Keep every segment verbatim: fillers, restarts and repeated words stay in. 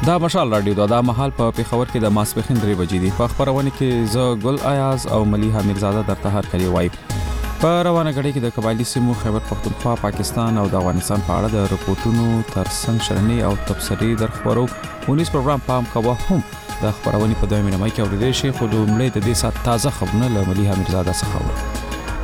دا مشال رادیو دا, دا محل په پیښور کې د ماسپخین درې بجې دی. په خبرونه کې زه ګل ایاز او ملیحه میرزاده درته هر کلی وای. په روانه غړي کې د قبایلی سیمو خیبر پختونخوا، پاکستان او د افغانستان په اړه د رپورټونو ترڅنګ شرنی او تبصری درخبرو ونیس پروګرام پام کوه هم د خبرونه په دویمه نمای کې اوریدل شي. خو لومړی د دې سات تازه خبرونه له ملیحه میرزاده څخه.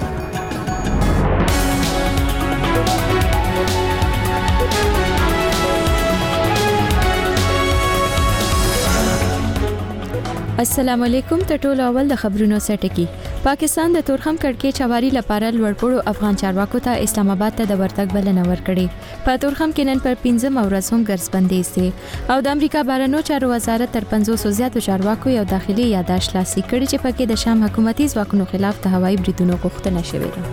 السلام علیکم. ته ټول اول د خبرونو سټکی. پاکستان د تورخم کړکۍ چواري لپاره لوړپوړو افغان چارواکو ته اسلام آباد ته د ورتګ بلنه ورکړې. په تورخم کې نن پر پنځم ورځ هم ګرځبندي سي او د امریکا بهرنیو چارو وزارت تر پنځوس زیاتو چارواکو یو داخلي یادښت لاسلیک کړی چې پکې د شام حکومتي ځواکونو خلاف د هوایي بریدونو غوښتنه شوې ده.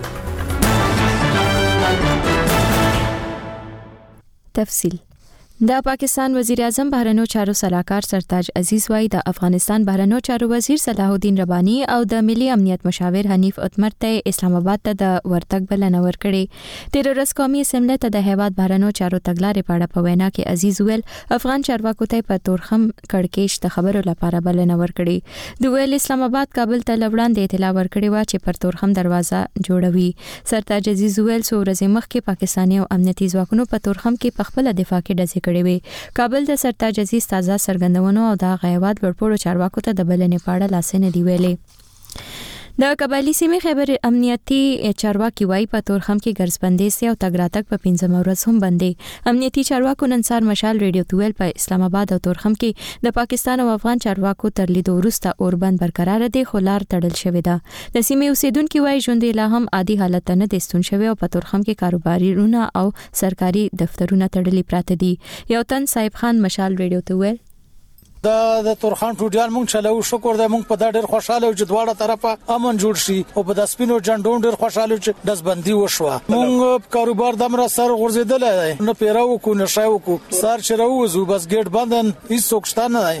تفصیل. د پاکستان وزیر اعظم بهرنیو چارو سلاکار سرتاج عزیز وای د افغانستان بهرنیو چارو وزیر صلاح الدین ربانی او د ملي امنیت مشاور حنیف اتمر ته اسلام آباد ته د ورتګ بلنه ورکړې. تیر ورځ قومي اسمبلی ته د هیواد بهرنیو چارو تګلارې په اړه په وینا کې عزیز ویل افغان چارواکو ته په تورخم کړکېچ د خبرو لپاره بلنه ورکړې. د ویل اسلام آباد کابل ته لوړاندې اطلاع ورکړې و چې پر تورخم دروازه جوړوي. سرتاج عزیز ویل څو ورځې مخکې پاکستاني او امنیتي ځواکونو په تورخم کې په خپل دفاع کې ډزې کابل د سرتاج عزیز تازه سرګندونو او د غیواد ورپوړو چارواکو ته د بلنې پاړه لاسنه دی ویلې. د قبایلی سیمې خیبر امنیتي چارواکي وای په تورخم کې ګرځبندي سي او تګراتک په پنځم ورځ هم بندي. امنیتي چارواکو نن سار مشال ریډیو تویل په اسلام آباد او تورخم کې د پاکستان او افغان چارواکو تر لیدو وروسته اوربند برقرار دي خو لار تړل شوې ده. د سیمې اوسیدونکو وای ژوند لا هم عادي حالت نه دي ستون شوی او په تورخم کې کاروبارونه او سرکاري دفترونه تړلي پراته دي. یو تن صاحب خان مشال ریډیو تویل دا د تورخان ټوډیال مونږ چلو شکر د مونږ په دا ډېر خوشاله او جدواړه طرفه امن جوړ شي او په د سپینو جنډون ډېر خوشاله چې دزبندي وشوه. مونږ کاروبار دمر سر غورځیدل دی نه پیراو کو نشاو کو سر چروزو بس ګټ بندن هیڅ څوکشتانه دی.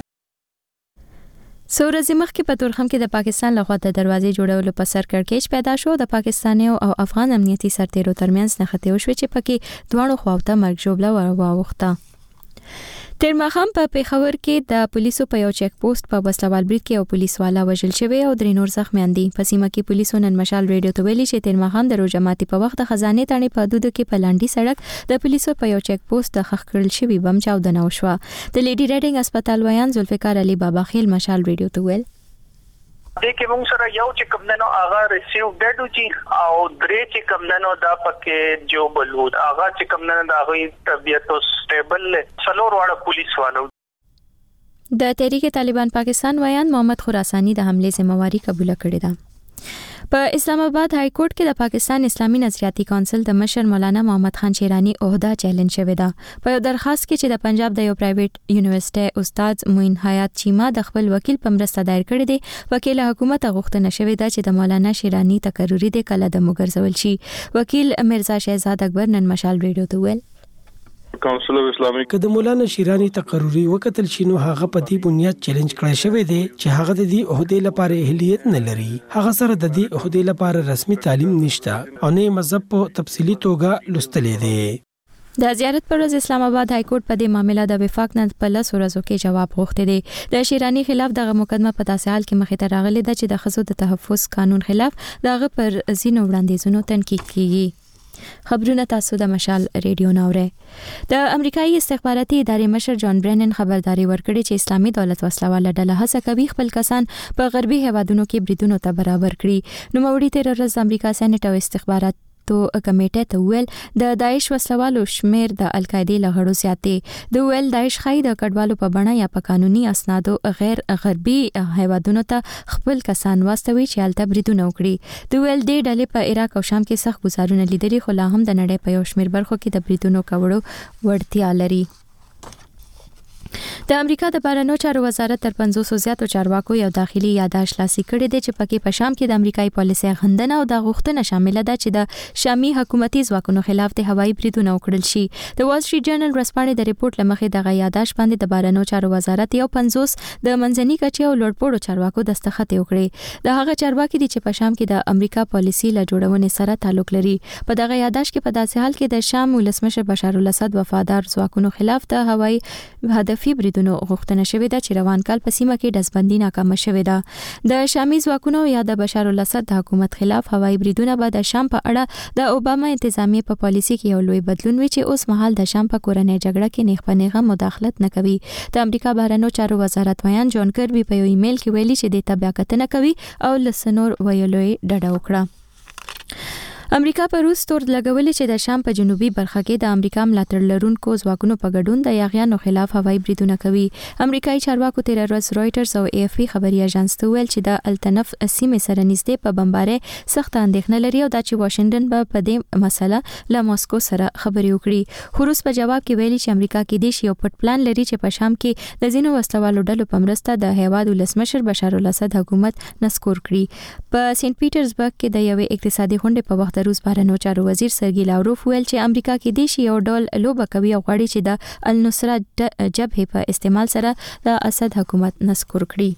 سورزي مخ کې په تورخم کې د پاکستان لخوا د دروازې جوړولو په سر کړکېچ پیدا شو. د پاکستاني او افغان امنیتي سرتیرو ترمنځ نښتې وشوې چې پکې دواړو خواوته مرګ ژوبله واوښته. تیر ماښام په پیښور کې د پولیسو په یو چیک پوسټ په وسلوال بریټ کې یو پولیس والا وژل شوی او درې نور زخمیان دي. په سیمه کې پولیسو نن مشال ریډیو ته ویلي چې تیر ماښام د روژه ماتي په وخت د خزانه تڼې په حدود کې په لاندې سړک د پولیسو په یو چیک پوسټ د خښ کړل شوی بم چاودنه وشوه. د لیډي ریډینګ هسپتال ویان ذوالفقار علي بابا خیل مشال ریډیو ته ویل د کې موږ سره یو چې کمندنو هغه ریسیو ډډو چې او درې چې کمندنو دا پکې جو بلود هغه چې کمندنو دا غوي طبيعت سټیبل څلور واړه پولیس والو. د تحریک طالبان پاکستان ویان محمد خراسانی د حمله ذمہواری قبول کړې ده. په اسلام آباد های کورټ کې د پاکستان اسلامي نظریاتي کونسل د مشر مولانا محمد خان شیرانی عہده چیلنج شوی ده. په یو درخواست کې چې د پنجاب د یو پرایویټ یونیورسيټي استاد موین حیات چیما د خپل وکیل په مرسته دایر کړی دی. وکیل حکومت غوښتنه شوی ده چې د مولانا شیرانی تقرری د کله د مګرزول شي. وکیل مرزا شهزاد اکبر نن مشال ریډیو ته ویل کونسل اف اسلامیک کله مولانا شیرانی تقرری وکتل شینو هغه په دې بنیاد چیلنج کړی شوی دی چې هغه د دې عہدې لپاره اهلیت نه لري. هغه سره د دې عہدې لپاره رسمي تعلیم نشته او نه مذهب په تفصیلی توګه لوستلې دی. د زیارت پر ورځ اسلام آباد های کورټ په دې معاملې د وفاق نه په لس ورځو کې جواب غوښته دی. د شیرانی خلاف دغه مقدمه په داسې حال کې مخې ته راغلې ده چې د خزو د تحفظ قانون خلاف دغه پر زینو وړاندیزونو تنقید کیږي. خبرونه تاسو د مشال ریډیو ناوړه. د امریکایي استخباراتي ادارې مشر جان برینن خبرداري ورکړې چې اسلامي دولت وسلواله ډله هڅه کوي خپل کسان په غربي هیوادونو کې بریدونو ته برابر کړي. نو موري تیر ورځ امریکا سېنات او استخبارات تو کمیټه ته ویل د داعش وسلوالو شمیر د القاعده لغړو زیاتې د ویل داعش خای د کډوالو په بڼه یا په قانوني اسنادو غیر غربي هیوادونو ته خپل کسان واستوي چې الته بریدونه وکړي. د ویل د ډلې په عراق او شام کې سخت گزارونه لیدلي خو لا هم د نړۍ په یو شمیر برخو کې د بریدونو کولو وړتیا لري. د امریکا د بهرنیو چارو وزارت تر پنځوس زیاتو چارواکو یو داخلي یادښت لاسلیک کړی دی چې پکې په شام کې د امریکایي پالیسۍ غندنه او د غوښتنه شامل ده چې د شامي حکومتي ځواکونو خلاف د هوایي بریدونو وکړل شي. د وال سټریټ جرنل ورځپاڼې د ریپورت لمخې دغه یادښت باندې د بهرنیو چارو وزارت یو پنځوس د منځني کچې او لوړپوړو چارواکو دستخط وکړي. د هغه چارواکي دي چې په شام کې د امریکا پالیسۍ له جوړونې سره تعلق لري. په دغه یادښت کې په داسې حال کې د شام ولسمشر بشار الاسد وفادار ځواکونو خلاف د هوایي هدفي بریدونو غوښتنه شوې ده چې روان کال په سیمه کې ډزبندي ناکامه شوې ده. د شامي ځواکونو یا د بشار الاسد د حکومت خلاف هوایي بریدونه به د شام په اړه د اوباما انتظامیه په پالیسي کې یو لوی بدلون وي چې اوس مهال د شام په کورنۍ جګړه کې نیغ په نیغه مداخلت نه کوي. د امریکا بهرنیو چارو وزارت ویان جون کربي په یو ایمیل کې ویلي چې د تبعیه کتنه کوي او لسنور ویلو یې ډډه وکړه. امریکا په روس تور لګولې چې د شام په جنوبي برخه کې د امریکا ملاتړ لرونکو ځواکونو په ګډون د یاغیانو خلاف هوایي بریدونه کوي. امریکایي چارواکو تیر ورځ رويټرز او ای اف پی خبري اژانس ته ویل چې د التنف سیمې سره نږدې په بمبارۍ سخت اندېښنه لري او دا چې واشنگټن به په دې مسله له ماسکو سره خبري وکړي. خو روس په جواب کې ویلي چې امریکا کې د شی یو پټ پلان لري چې په شام کې د ځینو وسلوالو ډلو په مرسته د هیواد ولسمشر بشار الاسد حکومت نسکور کړي. په سنت پیټرزبرګ کې د یوې اقتصادي غونډې په وخت روس بهرنیو چارو وزیر سرګی لاوروف ویل چې امریکا کې د شی یو ډول لوبه کوي او غواړي چې د النصرت جبهه په استعمال سره د اسد حکومت نسکور کړي.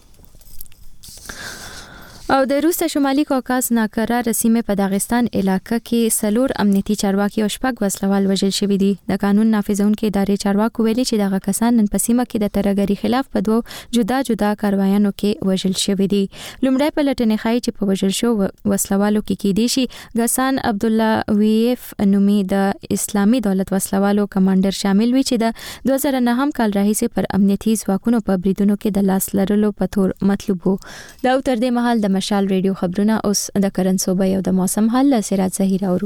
او د روس شمالي کوکاز ناقرار سیمه په داغستان علاقې کې سلور امنیتي چارواکي او شپږ وسلوال وژل شوي دي. د قانون نافذونکو ادارې چارواکو ویلي چې دغه کسان نن په سیمه کې د ترهګری خلاف په دوه جدا جدا کاروایانو کې وژل شوي دي. لومړی پلټنې ښایي چې په وژل شو وسلوالو کې کې دي شي غسان عبد الله ویف نومي د اسلامي دولت وسلوالو کمانډر شامل وي چې د دوه زره نهم کال راهیسې پر امنیتي ځواکونو په بریدونو کې د لاس لرلو په تور مطلوب وو. دا تر دې مهال د مشال ریډیو خبرونه اوس د کرنسوبه او د موسم حال له سراج زهیر اورو.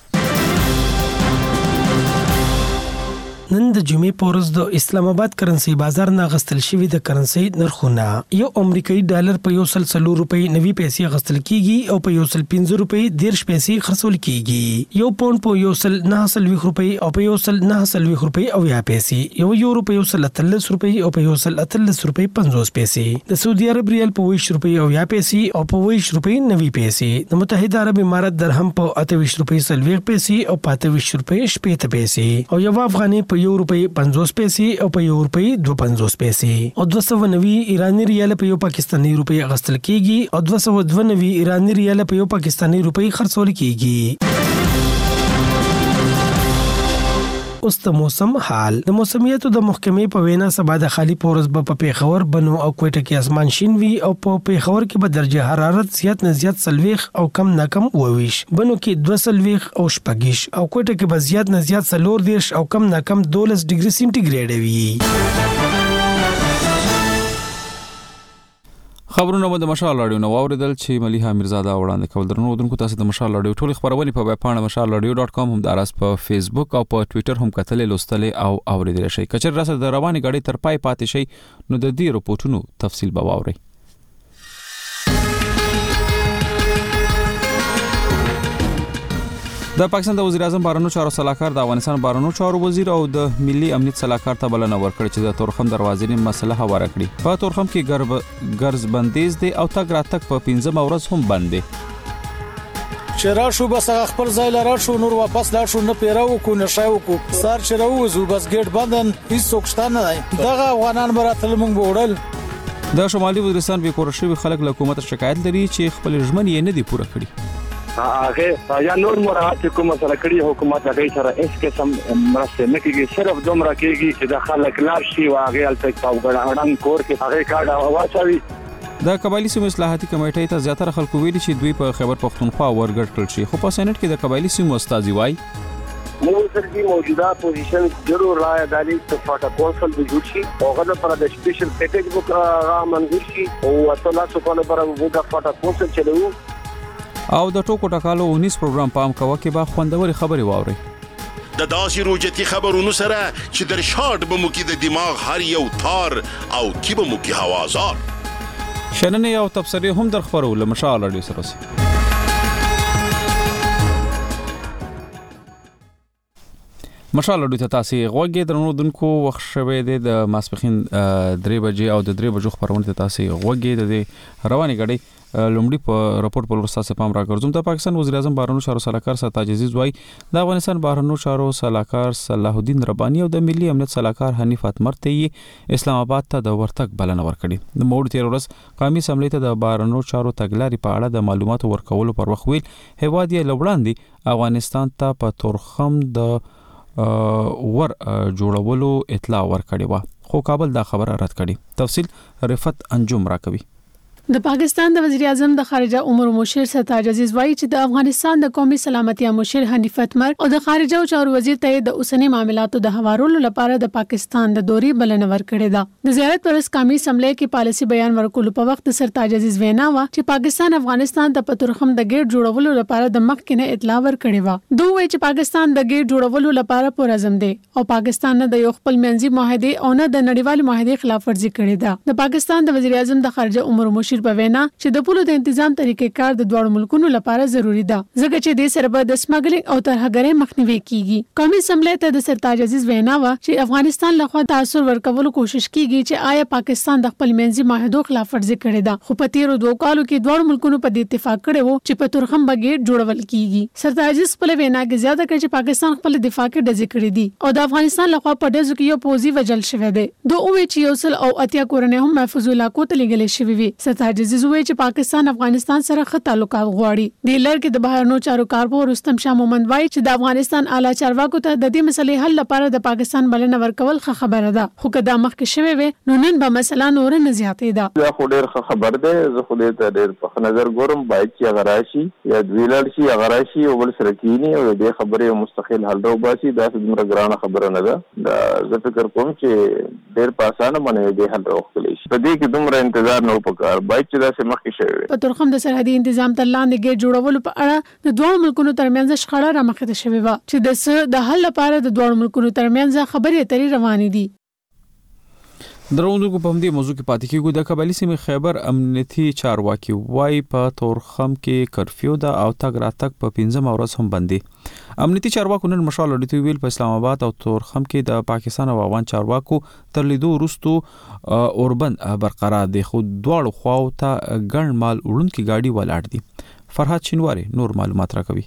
نن د جمعې پورز د اسلام آباد کرنسي بازار نه غستل شوی د کرنسي نرخونه یو امریکایي ډالر په یو سل څلور روپۍ نوي پیسې غستل کیږي او په یو سل پنځه روپۍ دیرش پیسې خرڅول کیږي. یو پاوند په یو سل نه سلوي روپۍ او په یو سل نه سلوي روپۍ او یا پیسې یو یورو په یو سل اتلس روپۍ او په یو سل اتلس روپۍ پنځوس پیسې د سعودي عرب ریال په ویش روپۍ او یا پیسې او په ویش روپۍ نوي پیسې د متحده عرب امارات درهم په اته ویش روپۍ سلوي پیسې او په اته ویش روپۍ شپږ پیسې او یو افغاني په یو روپۍ پنځوس پیسې او په یو روپۍ دوه پنځوس پیسې او دوه سوه نوي ایرانی ریال په یو پاکستاني روپۍ غستل کیږي او دوه سوه دوه نوي ایرانی ریال په یو پاکستاني روپۍ خرڅول کیږي. اوس د موسم حال. د موسمیاتو د محکمې په وینا سبا د خالی پورز په پیښور بنو او کوټه کې اسمان شین وي او په پیښور کې به درجه حرارت زیات نه زیات سلويخ او کم نه کم وويش. بنو کې دوه سلويخ او شپږیش او کوټه کې به زیات نه زیات سلور دیش او کم نه کم دولس ډیګري سنټیګریډ وي. خبرونه مو د مشال رادیو نو اوریدل چې ملیحه میرزاده وړاندې کول درنو ودونکو تاسو د مشال رادیو ټولې خبرونه په ویب پاڼه مشال رادیو ډاټ کام هم دراس په فیسبوک او په ټوئیټر هم کتلې لوستلې او اوریدل شي. کچر راسه د رواني غړي تر پای پاتې شي نو د دې رپورټونو تفصیل به واوري. د پاکستان د وزیر اعظم بهرنیو چارو سلاکار د افغانستان بهرنیو چارو وزیر او د ملي امنیت سلاکار ته بلنه ورکړه چې د تورخم دروازې مسله هواره کړي. په تورخم کې ګرب ګرز بندیز دی او تګ راتګ په پنځم ورځ هم بند دی. چې راشو بس خپل ځای لاره شو نور واپس لا شو نه پیراو کو نشاو کو سار چې راوځو بس ګیټ بندن هیڅ څوکشته نه دی. دغه افغانان براتل مونږ وړل. د شمالي وزیرستان به کور شوی خلک له حکومت شکایت لري چې خپل ژمن یې نه دی پوره کړی. هغه یا نور مراد کوم سره کړی حکومت هغه سره اس قسم مرسته نه کیږي صرف دومره کیږي چې د خلک لار شي واغې الته پاوګړان کور کې هغه کاډه واچوي. د قبایلی سیمو اصلاحاتي کمیټې ته زیاتره خلکو ویلي چې دوی په خیبر پختونخوا ورګټل شي خو په سېنات کې د قبایلی سیمو استاذي وای موږ سره دی موجوده پوزیشن ضرور رائے دالي ته فاټا کونسل د جوړ شي او غوډه پر د سپیشل پیکیج بوک را منځور شي او اصله څه په لپاره وګه فاټا کونسل چلو او د ټوکو ټکالو اونیس پروګرام پام کوه کې با خوندوري خبري واوري. د داسې روجتي خبرونو سره چې در شارټ به مو کې د دماغ هر یو تار او کی به مو کې هوازار شننه یو تبصره هم در خبرو لمشال رادیو سره سي. مشال رادیو ته تاسو غوږی درنو دونکو وخت شوه د ماسپخین درې بجې او د درې بجو خبرونه ته تاسو غوږی د رواني غړي لومړی په راپورټ په ورساسه پام راګرځوم. د پاکستان وزیر اعظم بهرنیو چارو سلاکار سرتاج عزیز وای د افغانستان بهرنیو چارو سلاکار صلاح الدین ربانی او د ملي امنیت سلاکار حنیف اتمر ته اسلام آباد ته د ورتګ بلنه ورکړي. د موډ تیر ورځ قومي اسمبلی ته د بهرنیو چارو تګلاري په اړه د معلوماتو ورکولو پر وخت ویل هیواد یې لوړاندې افغانستان ته په تورخم د ور جوړولو اطلاع ورکړې و خو کابل دا خبره رد کړي. تفصیل رفت انجم راکوي. د پاکستان د وزیر اعظم د خارجه امور مشیر سرتاج عزیز وایي چې د افغانستان د قومي سلامتیا مشیر حنیف اتمر او د خارجه چارو وزیر ته د اوسنی معاملاتو د هوارولو لپاره د پاکستان د دوري بلنه ورکړې ده. د زیارت پر قومي اسمبلی کې پالیسي بیان ورکول په وخت سرتاج عزیز وینا وا چې پاکستان افغانستان ته په تورخم د ګیټ جوړولو لپاره د مخکنه اطلاع ورکړې و. دوی وایي چې پاکستان د ګیټ جوړولو لپاره پرعزم دی او پاکستان نه د یو خپل منځي معاهده او نه د نړیوال معاهده خلاف ورزي کړې ده. د پاکستان د وزیر اعظم د خارجه امور مشیر په وینا چې د پولو د تنظیم طریقې کار د دوه ملکونو لپاره ضروری ده ځکه چې د سره د سمګلینګ او ترهګرۍ مخنیوي کیږي. قومي اسمبلی ته د سرتاج عزیز وینا و چې افغانستان له خوا تاثیر ورکولو کوشش کیږي چې آیا پاکستان د خپل منځي معاهدو خلاف ورزي کړې ده. خو په تیرو دوه کالو کې دوه ملکونو په دې اتفاق کړی وو چې په تورخم بګیټ جوړول کیږي. سرتاج عزیز په وینا کې زیاته کړي چې پاکستان خپل دفاع کې ډزې کړې دي او د افغانستان له خوا په ډزو کې یو پوزي وجل شوی دی. دوه وی چې یو سل او اتیا کورنۍ هم محفوظ علاقو ته لګلې شوی وي. سرتاج عزیز وایي چې پاکستان افغانستان سره ښه تعلقات غواړي. د لړ کې د بهرنیو چارو کارپو رستم شاه مومند وایي چې د افغانستان اعلی چارواکو ته د دې مسلې حل لپاره د پاکستان بلنه ورکول ښه خبره ده. خو کدا مخکې شوی وي نو نن به مسله نور نه زیاتې ده. دا خو ډېر ښه خبر ده. زه خو دې ته ډېر په نظر ګورم باید چې هغه راشي یا دوی لاړ شي هغه راشي او بل سره کینی او دې خبرې مستقل حل وباسي. دا څومره ګرانه خبره نه ده. دا زه فکر کوم چې ډېر په اسانه باندې دې حل راوستلی شي. په دې کې دومره انتظار نه وکړ باید چې دا څه مخکې شوی وي. په تورخم د سرحدي تنظیم تر لاندې ګیټ جوړولو په اړه د دوه ملکونو ترمنځ شخړه رامخته شوې و چې د څه د حل لپاره د دوه ملکونو ترمنځ خبرې اترې روانې دي. دروندګو په همدې موضوع کې پاتې کېږو. د قبایلی سیمې خیبر امنیتي چارواکي وای په تورخم کې کرفیو ده او تګ راتګ په پنځم ورځ هم بندي. امنیتي چارواکو نن مشال اړیته ویل په اسلام آباد او تورخم کې د پاکستان او افغان چارواکو تر لیدو وروسته اوربند برقرار دي خو دواړو خواو ته ګڼ مال وړونکي گاډي ولاړ دي. فرحات شینواری نور معلومات راکوي.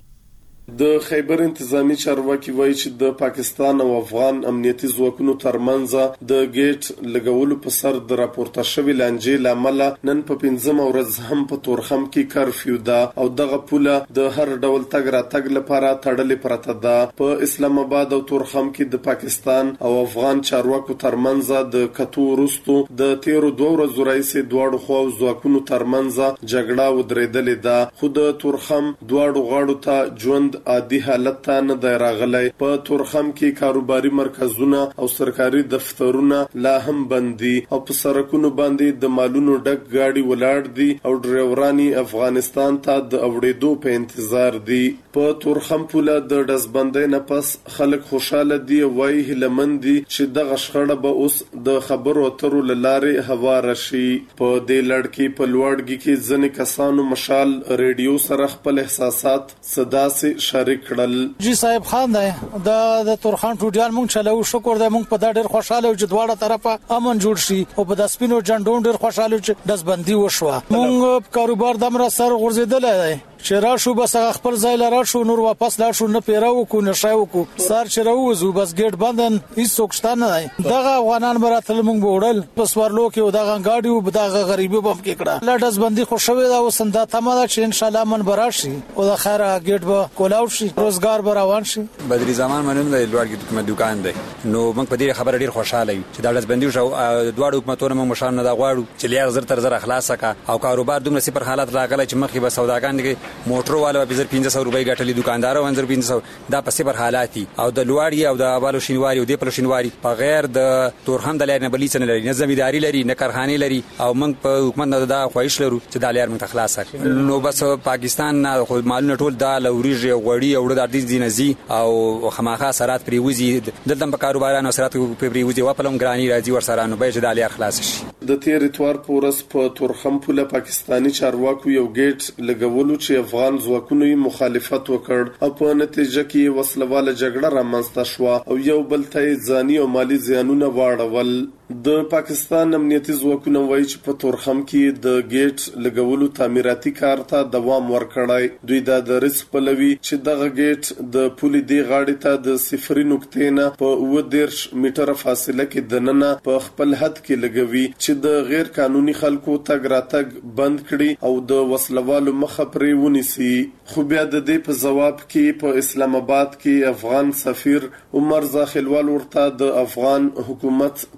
د خیبر انتظامی چارواکي وایي چې د پاکستان او افغان امنیتي ځواکونو ترمنځ د ګیټ لګولو په سر د راپورته شوی لانجې لامل نن په پنځم ورځ هم په تورخم کې کرفیو ده او دغه پوله د هر ډول تګ راتګ لپاره تړلې پرته ده. په اسلام آباد او تورخم کې د پاکستان او افغان چارواکو ترمنځ د کتو وروسته د تیرو دوه ورځو راهیسې دواړو خواو ځواکونو ترمنځ جګړه ودرېدلې ده. خو د تورخم دواړو غاړو ته ژوند عادي حالت ته نه دی راغلی. په تورخم کې کاروباري مرکزونه او سرکاري دفترونه لا هم بند دي او په سړکونو باندې د مالونو ډک گاډي ولاړ دي او ډرایورانی افغانستان ته د اوړېدو په انتظار دي. په تورخم پوله د ډزبندۍ نه پس خلک خوشاله دي او وايي هیلهمند دي چې دغه شخړه به اوس د خبرو اترو له لارې هواره شي. په دې لړ کې په لوړګي کې ځینې کسانو مشال ریډیو سره خپل احساسات صدا سي شریک کړل. جی صاحب خان دی د د تورخان ټوډیال مونږ چلو شکر دی مونږ په دا ډېر خوشاله چې دواړه طرفه امن جوړ شي او په د سپینو جنډون ډېر خوشاله چې دزبندي وشوه. مونږ کاروبار دمر سر غورځیدل دی چې راشو بس خپل ځای لاره شو نور واپس لا شو نه پیراو کو نشه وکو سار چې راوځو بس ګیټ بندن هیڅ څوکشتانه نه دغه افغانان براتل مونږ وړل پس ورلو کې دغه گاډي او دغه غریبي بم کې کړه لډز بندي خو شوې دا وسنده تمه چې ان شاء الله من براشي او د خیره ګیټ به کولاو شي روزګار به روان شي. بدري زمان منون د لوړ کې کوم دکان دی نو موږ په دې خبره ډیر خوشاله یو چې دا لډز بندي شو دواړو حکومتونو موږ مشان نه دا غواړو چې لیر زر تر زر اخلاص کا او کاروبار دومره سي پر حالت راغله چې مخې به سوداګان دي موټر والو په پنځه سوه روپۍ ګټلې دکاندار او انځر پنځه سوه دا په صفر حالاتي او د لوړی او د بالو شینواری او د پلو شینواری په غیر د تورخم د لارې نه بلی څه نه لري نه زمینداری لري نه کارخانه لري او موږ په حکومت نه دا خواهش لرو چې د لار موږ خلاص کړو. نو بس پاکستان نه خو مالونه ټول د لوريږي غوړی او د دې دینزي او خماخه سرات پریوزي دلته په کاروبارانو سرات پریوزي واپلم ګرانی راځي ور سره نو به چې د لار خلاص شي. د تیر اتوار پورس په تورخم پوله پاکستانی چارواکو یو ګیټ لګولو چې افغان ځواکونو مخالفت وکړ او په نتیجه کې وسلواله جګړه رامنځته شو او یو بل ته ځاني او مالی زیانونه واړول. د پاکستان امنیتي ځواکونه وایي چې په تورخم کې د ګیټ لګولو تعمیراتي کار ته دوام ورکړای. دوی دا د رس پلوي چې دغه ګیټ د پولې دی غاړې ته د صفري نقطې نه په اوه دېرش میټره فاصله کې دننه په خپل حد کې لګوي چې د غیر قانوني خلکو تګ راتګ بند کړي او د وسلوالو مخه پرې ونیسي. خو بیا د دې په جواب کې په اسلام آباد کې افغان سفیر عمر زاخلوال ورته د افغان حکومت تحفظ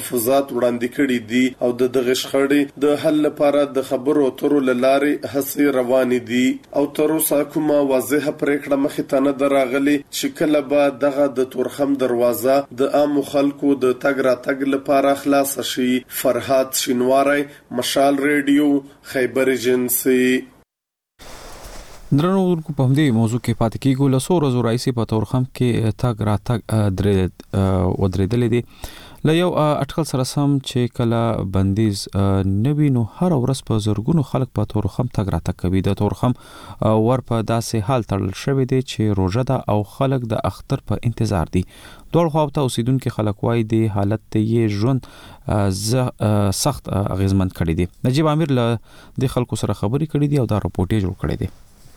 تحفظات وړاندې کړي دي او د دغه شخړې د حل لپاره د خبرو اترو لارې هڅې روانې دي او تر اوسه کومه واضحه پریکړه مخې ته نه دراغلي چې کله به دغه د تورخم دروازه د عام خلکو د تګ راتګ لپاره خلاص شي. فرهاد شینواری، مشال ریډیو، خیبر ایجنسی. درنو ورکو په همدې موضوع کې پاتې کیږو. له څو ورځو راځي په تورخم کې تاګ راتګ درې ودرېدلې دي له یو اټکل سره سم چې کله بندیز نوی نو هر ورځ په زرګونو خلک په تورخم تاګ راتګ کوي. د تورخم ور په داسې حال تړل شوی دی چې روزه ده او خلک د اختر په انتظار دي. دوړ خو ته اوسیدونکو خلک وای دی حالت یې ژوند سخت اغیزمن کړی دی. نجیب امیر له د خلکو سره خبرې کړې دي او دا راپورټ یې جوړ کړی دی.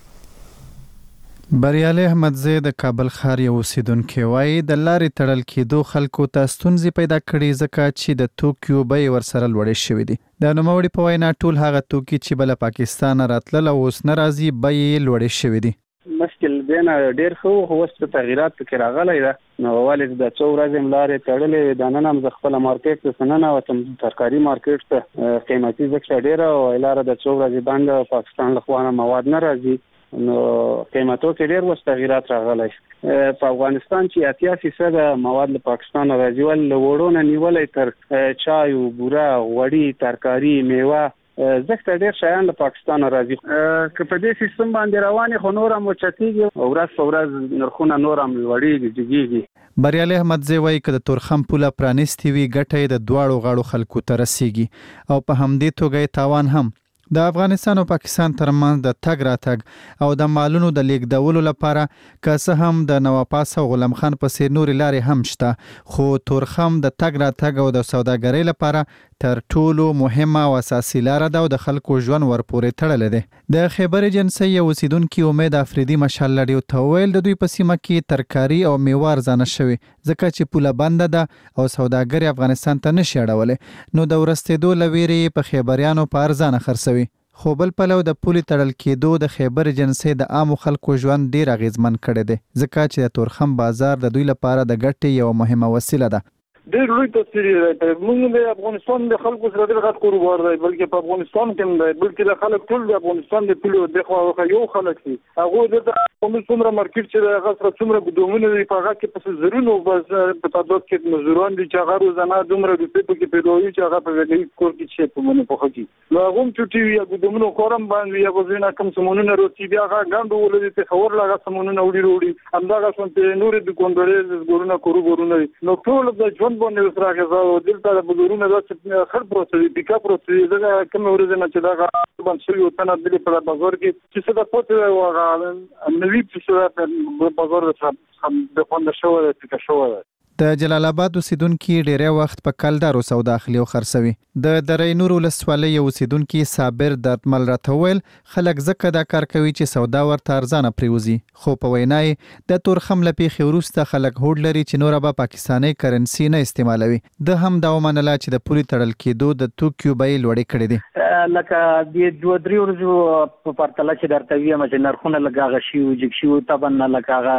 بریالي احمدزی د کابل ښار یو اوسیدونکی وایي د لارې تړل کېدو خلکو ته ستونزې پیدا کړي ځکه چې د توکیو بیې ورسره لوړې شوې دي. د نوموړي په وینا ټول هغه توکي چې بل پاکستان راتلل او اوس نه راځي بیې لوړې شوې دي. مشکل دینه ډیر خو هوست تغیرات پکې راغلی ده. نو والد د څو ورځې ملارې تړلې د نن هم خپل مارکیټ ته سننه وتم ترکاری مارکیټ ته قیمتي ذکر ډیر او لاره د څو ورځې باندې پاکستان له خوانه مواد نه راځي نو قیمتو کې ډیر وست تغیرات راغلی. په افغانستان چې اتیا فیصد مواد له پاکستان راځي ول وړونه نیولې تر چای او بوره غوړي ترکاری میوه زکه ډیر شیان له پاکستان راځي. که په دې سیستم باندې روانه خو نور هم چتیږي او ورځ په ورځ نرخونه نور هم لوړیږي جګیږي. بریالي احمدزی وایي که د تورخم پوله پرانیستي وي ګټه د دواړو غاړو خلکو ته رسیږي او په همدې توګه تاوان هم. د افغانستان او پاکستان ترمنځ د تګ راتګ او د مالونو د لیږدولو لپاره که څه هم د نواپاس او غلام خان په څیر نورې لارې هم شته خو تورخم د تګ راتګ او د سوداګرۍ لپاره تر ټولو مهمه او اساسي لار ده او د خلکو ژوند ورپورې تړلې ده. د خیبر ایجنسی یو اوسیدونکي امید افریدي مشال لړیو ته ویل د دوی په سیمه کې ترکاري او میوه ارزانه شوي ځکه چې پوله بنده ده او سوداګري افغانستان ته نشي اړولی نو د ورستېدو له ویرې په خیبریانو په ارزانه خرڅوي. خو بل پلو د پولي تړل کېدو د خیبر ایجنسی د عامو خلکو ژوند ډیر اغیزمن کړی دی ځکه چې د تورخم بازار د دوی لپاره د ګټې یو مهمه وسیله ده. ډېر لوی تاثیر دی. موږ د افغانستان د خلکو سره ډېر غټ کاروبار دی بلکې په افغانستان کې هم دی بلکې د خلک ټول د افغانستان د ټولو د خوا یو خلک دي. هغه د کوم څومره مارکیټ چې د هغه سره څومره ګدومونه دي په هغه کې په زرونو بس په تعداد کې مزدوران دي چې هغه روزانه دومره د پیپو کې پیدوي چې هغه په ویلې کور کې چې په منو په خږي نو هغه هم چټي یا ګدومونو کورم باندې یا وزینه کوم سمونونه روتي بیا هغه ګاندو ولې ته خبر لاګه سمونونه وړي وړي همداغه څنګه نورې د کوندړې ګورونه کورو ګورونه نو ټول د ژوند باندې سره او دلته د بزرګونو د خړ پروسې پیکا پروسې دا کوم ورځ نه چې دا باندې شوی او تنه د په بازار کې چې څه د پوتې او نوی څه په بازار سره د پوند شو د پیکا شو. د جلال آباد اوسیدونکو ډیری وخت په کلدارو سودا اخلي او خرڅوي. د درې نور ولسوالۍ اوسیدونکو صابر درتمل راتویل خلک زکه دا کار کوي چې سودا ورته ارزانه پریوزي خو په وینای د تورخم لپی خورسته خلک هوډ لري چې نور به پاکستاني کرنسي نه استعمالوي. د هم دا ومنله چې د پولی تړل کېدو د توکیو بیې لوړې کړې دي. لکه د دوه درې ورځې په پرتله چې درته ویم چې نرخونه لګاغه شي او جګ شي تبن نه لکه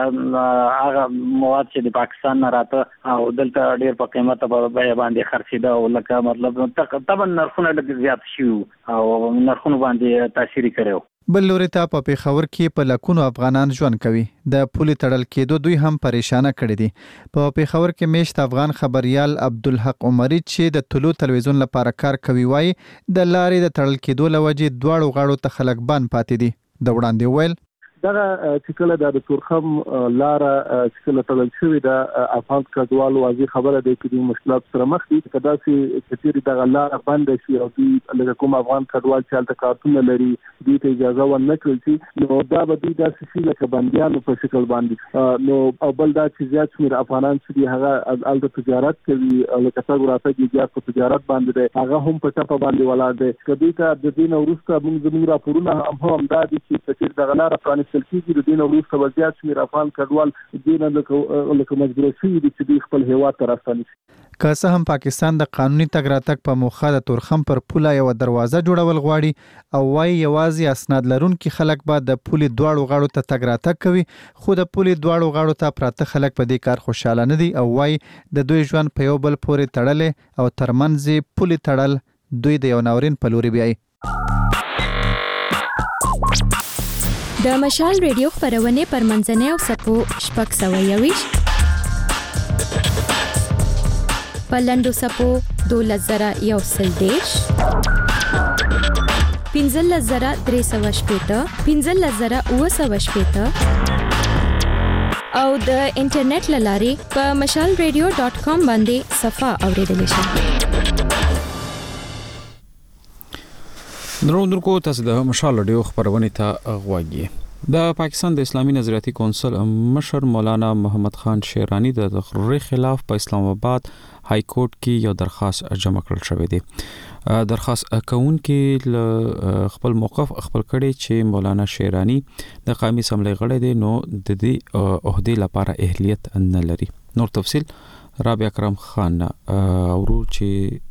هغه مواد چې د پاکستان نه راته او دلته ډیر په قیمت باندې خرڅیدا او لکه مطلب طبعا نرخونه ډیر زیات شي او نرخونه باندې تاثیر کړو. بل لوري ته په پیښور کې په لکونو افغانان ژوند کوي. د پولي تړل کېدو دوی هم پریشانه کړي دي. په پیښور کې میشت افغان خبريال عبدالحق عمری چې د طلوع تلویزیون لپاره کار کوي وایي د لارې د تړل کېدو لوجې دواړو غاړو ته خلک بان پاتې دي. د وړاندې ویل دا چې کله د تورخم لاره چې کله تړل شوې د افغان کډوالو واضح خبره ده چې د مشکلات سره مخ دي کدا چې کثیر د لاره بند شي او د کوم افغان کډوال چې الته کارتونه لري دوی ته اجازه ورنه کړل شي نو دا به دوی داسې شي لکه بنديانو په شکل باندې نو او بل دا چې زیات شمېر افغانان چې هغه الته تجارت کوي لکه څنګه راځي چې زیات په تجارت باندې هغه هم په ټاپه باندې ولاړ دي کدی ته د دین او روسته موږ زموږ راپورونه هم هم دا دي چې کثیر د لاره پرانیست اخیستل کیږي د دین وروسته وضعیت شمیر افغان کډوال دین له لکه مجبور شي چې خپل هیواد ته راستني. که څه هم پاکستان د قانوني تګ راتګ په موخه د تورخم پر پوله یو دروازه جوړول غواړي او وايي یوازې اسناد لرونکي خلک به د پولې دواړو غاړو ته تګ راتګ کوي، خو د پولې دواړو غاړو ته پراته خلک په دې کار خوشاله نه دي او وايي د دوی ژوند په یو بل پورې تړلې او ترمنځ پولې تړل دوی د یو ناورین په لوري بیایي. د مشال ریډیو خبرونه پر منځنۍ او سپو شپږ سوه یویشت پلندو سپو دولس زره یو سل دیرش پنځلس زره درې سوه شپېته پنځلس زره اووه سوه شپېته او د انټرنیټ له لارې په مشال ریډیو ډاټ کام باندې صفحه اوریدلی شئ. دروندونکو تاسو د مشال ریډیو خبرونه ته غواړئ. د پاکستان د اسلامي نظریاتي کونسل مشر مولانا محمد خان شیرانی د تقرر خلاف په اسلام آباد های کورټ کې یو درخواست جمع کړل شوی دی. درخواست کون کې خپل موقف خپل کړي چې مولانا شیرانی د قومي اسمبلی غړی دی نو د دې عہدې لپاره اهلیت نه لري. نور تفصیل رابعه کرم خان اورو چې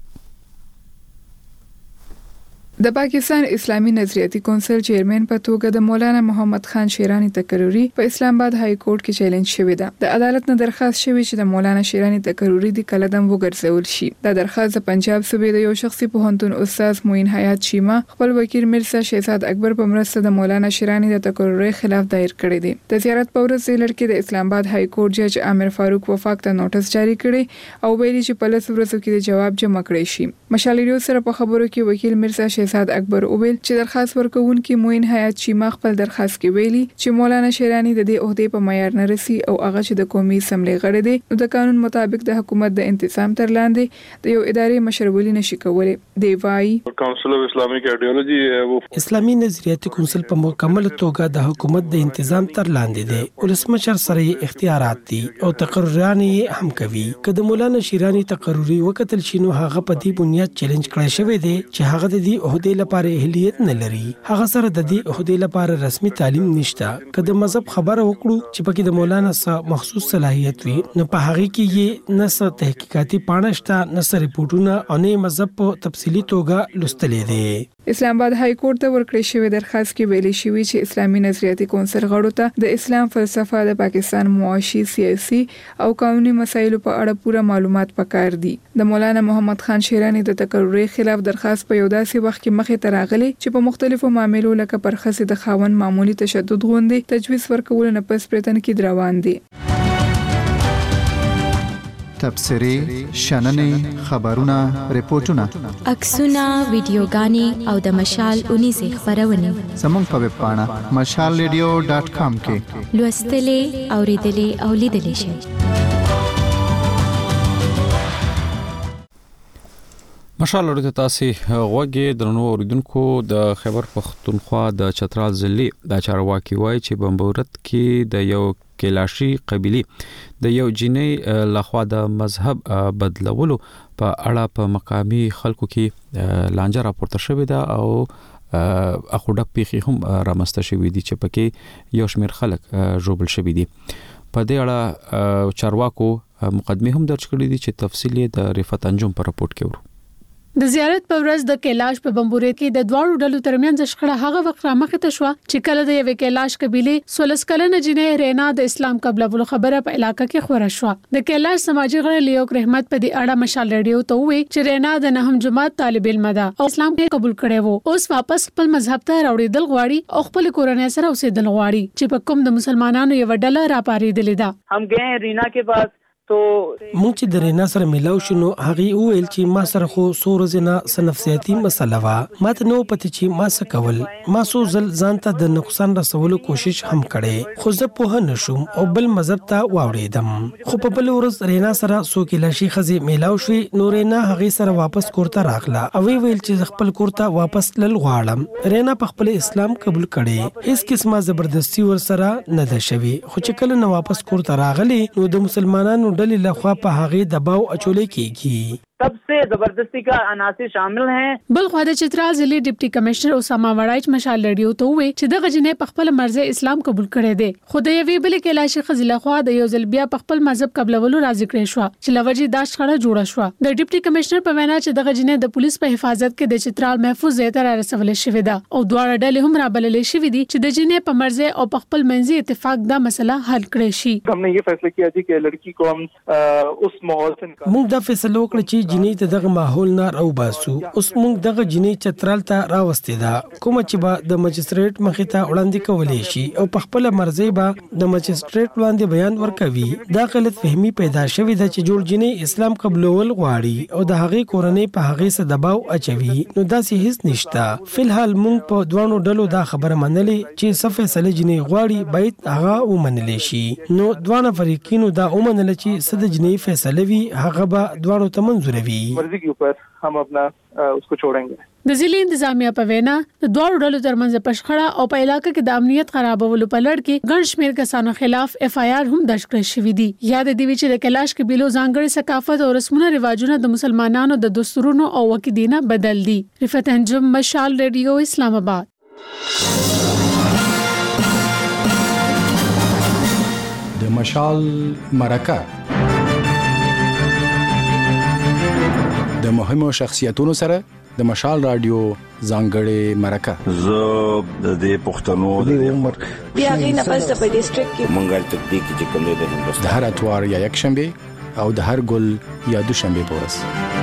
د پاکستان اسلامي نظریاتي کونسل چیرمن په توګه د مولانا محمد خان شیرانی تقرری په اسلام آباد های کورټ کې چیلنج شوې ده. د عدالت نه درخواست شوې چې د مولانا شیرانی تقرری د کلدم وګرځول شي. د درخواست د پنجاب صوبې د یو شخصي پوهنتون استاد موین حیات شیما خپل وکیل مرزا شهزاد اکبر په مرسته د مولانا شیرانی د تقرری خلاف دایر کړی دی. د زیارت په ورځ زیلر کې د اسلام آباد های کورټ جج عامر فاروق وفاق ته نوټس جاری کړی او ویلي چې په لس ورځو کې د جواب جمع کړی شي. مشال ریډیو سره په خبرو کې وکیل مرزا شهزاد اکبر اوویل چې درخواست ورکوونکي موین حیات شیما خپل درخواست کې ویلي چې مولانا شیرانی د دې عہدې په معیار نه رسی او هغه چې د قومي اسمبلی غړی دی نو د قانون مطابق د حکومت د انتظام تر لاندې د یو ادارې مشرولي نشي کولای. دی وايي کونسل اف اسلامیک ایډیولوژي اسلامي نظریاتي کونسل په مکمل توګه د حکومت د انتظام تر لاندې دی. ولسمشر سره اختیارات دي او تقرران هم کوي. کله مولانا شیرانی تقرری وکتل شینو هغه په دې بنیاد چیلنج کړی شوی دی چې هغه د دې عہدې لپاره اهلیت نه لري. هغه سره د دې عہدې لپاره رسمي تعلیم نشته. کله مذهب خبره وکړو چې پکې د مولانا سره مخصوص صلاحیت وي نو په هغه کې یې نه څه تحقیقاتي پاڼه شته نه څه ریپورتونه او نه مذهب په تفصیلی توګه لوستلې دي. اسلام آباد های کورټ ته ورکړی شوی درخواست کې ویلي شوی چې اسلامي نظریاتي کونسل غړو ته د اسلام فلسفه د پاکستان معاشي سیاسي او قانوني مسایلو په اړه پوره معلومات پکار دي. د مولانا محمد خان شیرانی د تقرری خلاف درخواست په یو داسې وخت کې مخې ته راغلی چې په مختلفو معاملو لکه پر خصې د خاوند معمولی تشدد غوندې تجویز ورکول نه پس پریتن کې روان دي. تبصری، شننې، خبرونه، ریپورتونه، عکسونه، ویډیوګانې او د مشال اونیزه خبرونه زموږ په ویب پاڼه مشال ریډیو ډاټ کام کې لوستلې، اوریدلې او لیدلې شئ. مشال ورته تاسو غوږی درنو اوریدونکو د خیبر پختونخوا د چترال ضلع د چارواکي وای چې بمبورت کې د یو کلاشي قبيله د یو جنۍ لخوا د مذهب بدلولو په اړه په مقامي خلکو کې لانجه راپورته شوې ده او اخوډه پیخي هم رامسته شوې دي چې پکې یو شمېر خلک جوړل شوې دي. په دې اړه چارواکو مقدمه هم درج کړې دي چې تفصیل د رفعت انجم په راپورټ کې ورو. د زیارت په ورځ د کیلاش په بمبورې کې د دواړو ډلو ترمنځ شخړه هغه وخت رامخې ته شو چې کله د یو کیلاش قبيله سولس کلنه جنې رینا د اسلام قبلولو خبره په علاقې کې خبره شو. د کیلاش سماجی غړي لیوک رحمت په دې اړه مشال ریډیو ته وی چې رینا د نهم جماعت طالب علم ده او اسلام کې قبول کړي وو. اوس واپس خپل مذهب ته راوړېدل غواړي او خپل کورنۍ سره اوسېدل غواړي چې په کوم د مسلمانانو یو ډله راپارېدلې ده. هم گئے رینا के पास تو مونږ چې د رینا سره ملاو شنو هغه ویل چې ما سره خو سورز نه سنفسياتي مسله وا ماته نو پته چې ما څه کول ما سو زل ځان ته د نقصان رسولو کوشش هم کړي خو زه په نشم او بل مذهب ته واوړېدم. خو په بل ورځ رینا سره سو کې لاشي خزي ملاو شوي نو رینا هغه سره واپس کوړه راغله او ویل چې خپل کوړه واپس لل غواړم. رینا په خپل اسلام قبول کړي هیڅ قسمه زبردستی ور سره نه ده شوی خو چې کله نو واپس کوړه راغلي نو د مسلمانانو ډلې لخوا په هغه دباو اچولې کیږي. सबसे जबरदस्ती का अनासिर शामिल हैं। بل خو د چترال ضلع ډیپټي کمشنر اسامه وړایچ مشال لړیو ته وې چې دغه جنې په خپل مرزه اسلام قبول کړي دي. خو د یوې بل کې لاشي خزله خو د یو ځل بیا په خپل مذهب قبلولو راضي کړی شو چې لوجي داش خړه جوړه شو. د ډیپټي کمشنر په وینا چې دغه جنې د پولیس په حفاظت کې د چترال محفوظ ځای ته رسول شوې ده او دواړه ډلې هم رابللې شوې دي چې د جنې په مرزه او په خپل منځي اتفاق دا مسله حل کړي شي. हमने ये फैसला किया थी कि लड़की को हम उस माहौल से موږ دا فیصله وکړه چې جنې ته دغه ماحول نه راو باسو. اوس موږ دغه جنې چترال ته راوستې ده کوم چې به د مجستریټ مخې ته وړاندې کولې شي او په خپل مرزي به د مجستریټ وړاندې بیان ورکوي. دا غلط فهمي پیدا شوې ده چې جوړ جنې اسلام قبلول غواړي او د هغې کورنۍ په هغې څه دباو اچوي. نو داسې هیڅ نشته. فلحال موږ په دوانو ډلو دا خبره منلې چې څه فیصله جنې غواړي باید هغه ومنل شي. نو دوانه فریقینو دا ومنل چې څه د جنې فیصله وي هغه به دوانو ته منظور وي. मर्जी के ऊपर हम अपना उसको छोड़ेंगे. د ضلع انتظامیه په وینا د دوه ډلو ترمنځ پښخړه او په علاقې کې د امنیت خرابولو په لړ کې ګڼ شمېر کسانو خلاف اف آی آر هم درج کړل شوې دي. یاد دی چې د کلاش کې بیلو ځانګړي ثقافت او رسمونه رواجونه د مسلمانانو د دستورونو او عقیدینه بدل دي. رفعت انجم مشال ریډیو اسلام آباد. د مشال مرکه د مهمو شخصیتونو سره د مشال رادیو ځانګړې مرکه. زه د دې پښتنو د عمر بیا غي نه پس په ډیسټریکټ کې منګل تدبیق چې کوم دی د هندوستان د هر اتوار یا یک شنبه او د هر ګل یا دوشنبه پورس.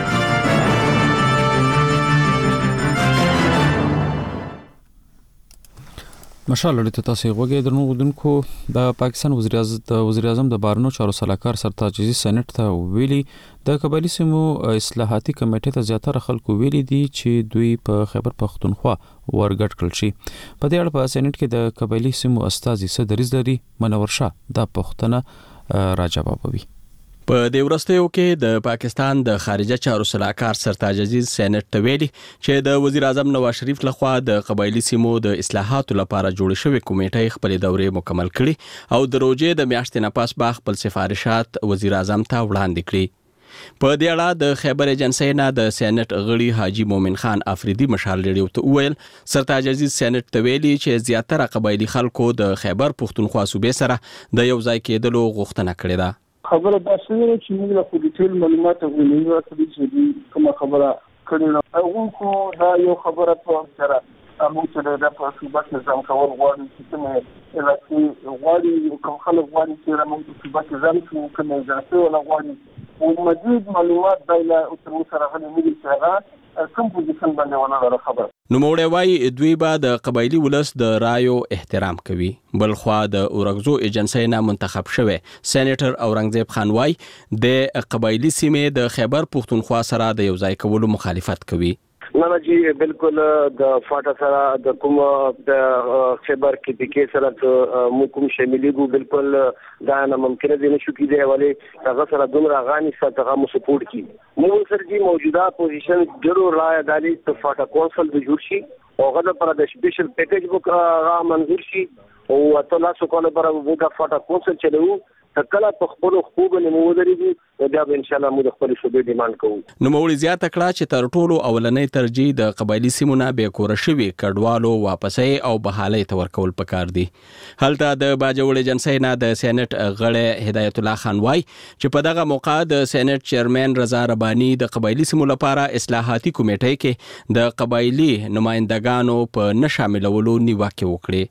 مشال لري ته تاسو غوږی درنو ودونکو د پاکستان وزیر اعظم د وزیر اعظم د بارنو چارو سلاکار سرتاج عزیز سېنات ته ویلي د قبایلی سیمو اصلاحاتي کمیټې ته زیاتره خلکو ویلي دي چې دوی په خیبر پختونخوا ورګټ کړل شي. په دې اړه په سېنات کې د قبایلی سیمو استاذي صدریز لري منور شاه د پښتنه راجوابوي. په دې ورستیو کې د پاکستان د خارجه چارو سلاکار سرتاج عزیز سېنات ته ویلي چې د وزیر اعظم نواز شریف لخوا د قبایلی سیمو د اصلاحاتو لپاره جوړ شوی کمیټه خپل دورې مکمل کړي او د روزې د میاشتې نه پس با خپل سفارشات وزیر اعظم ته وړاندې کړي. په دې اړه د خیبر ایجنسی نه د سېنات غړي حاجی مومن خان افریدي مشال لري ته ویل سرتاج عزیز سېنات ته ویلي چې زیاتره قبایلی خلکو د خیبر پختونخوا صوبې سره د یو ځای کېدلو غوښتنه کړې ده. خبره دا شوه چې موږ له ډیټیل معلومات غوښتنه وکړو چې کوم خبره کړې نو هغه خو دا یو خبره په سره موږ چې د صوبات نظام کول غواړو چې کومه الکتي غواړي کوم خلک غواړي چې موږ د صوبات نظام کومه ځای ولا غواړي او مزید معلومات دایله او تر سره غوښتنه ملي څنګه کوم پوزیشن باندې ونه خبر. نو موړی وای دوی به د قبایلی ولس د رایو احترام کوي. بل خو د اورګزو ایجنسی نه منتخب شوی سېنیټر اورنګزیب خان وای د قبایلی سیمې د خیبر پختونخوا سره د یو ځای کولو مخالفت کوي. نه جی بالکل د فاټا سره د کوم د خیبر کې د کې سره مو کوم شاملې ګو بالکل دا نه ممکن دي نشو کېدای ولی هغه سره دومره غاني سره مو سپورټ کی مو سره دی موجوده پوزیشن ضرور رائے دالي د فاټا کونسل د جوړ شي او غدا پر د سپیشل پیکیج بک را منظور شي او اتلا سو کوله پر وګه فاټا کونسل چلو کله په خپل خوب نه مو درېږي دا به ان شاء الله موږ خپل شوبې ډیماند کوو. نو مولوی زیاته کړه چې تر ټولو اولنۍ ترجیح د قبایلی سیمونه به کور شوی کډوالو واپسې او بحالې تور کول پکار دي. هلته د باجوړ ایجنسی نه د سېنات غړی هدایت الله خان وای چې په دغه موقع د سېنات چیرمن رضا ربانی د قبایلی سیمو لپاره اصلاحاتي کمیټې کې د قبایلی نمائندګانو په نشاملولو نیوکه وکړه.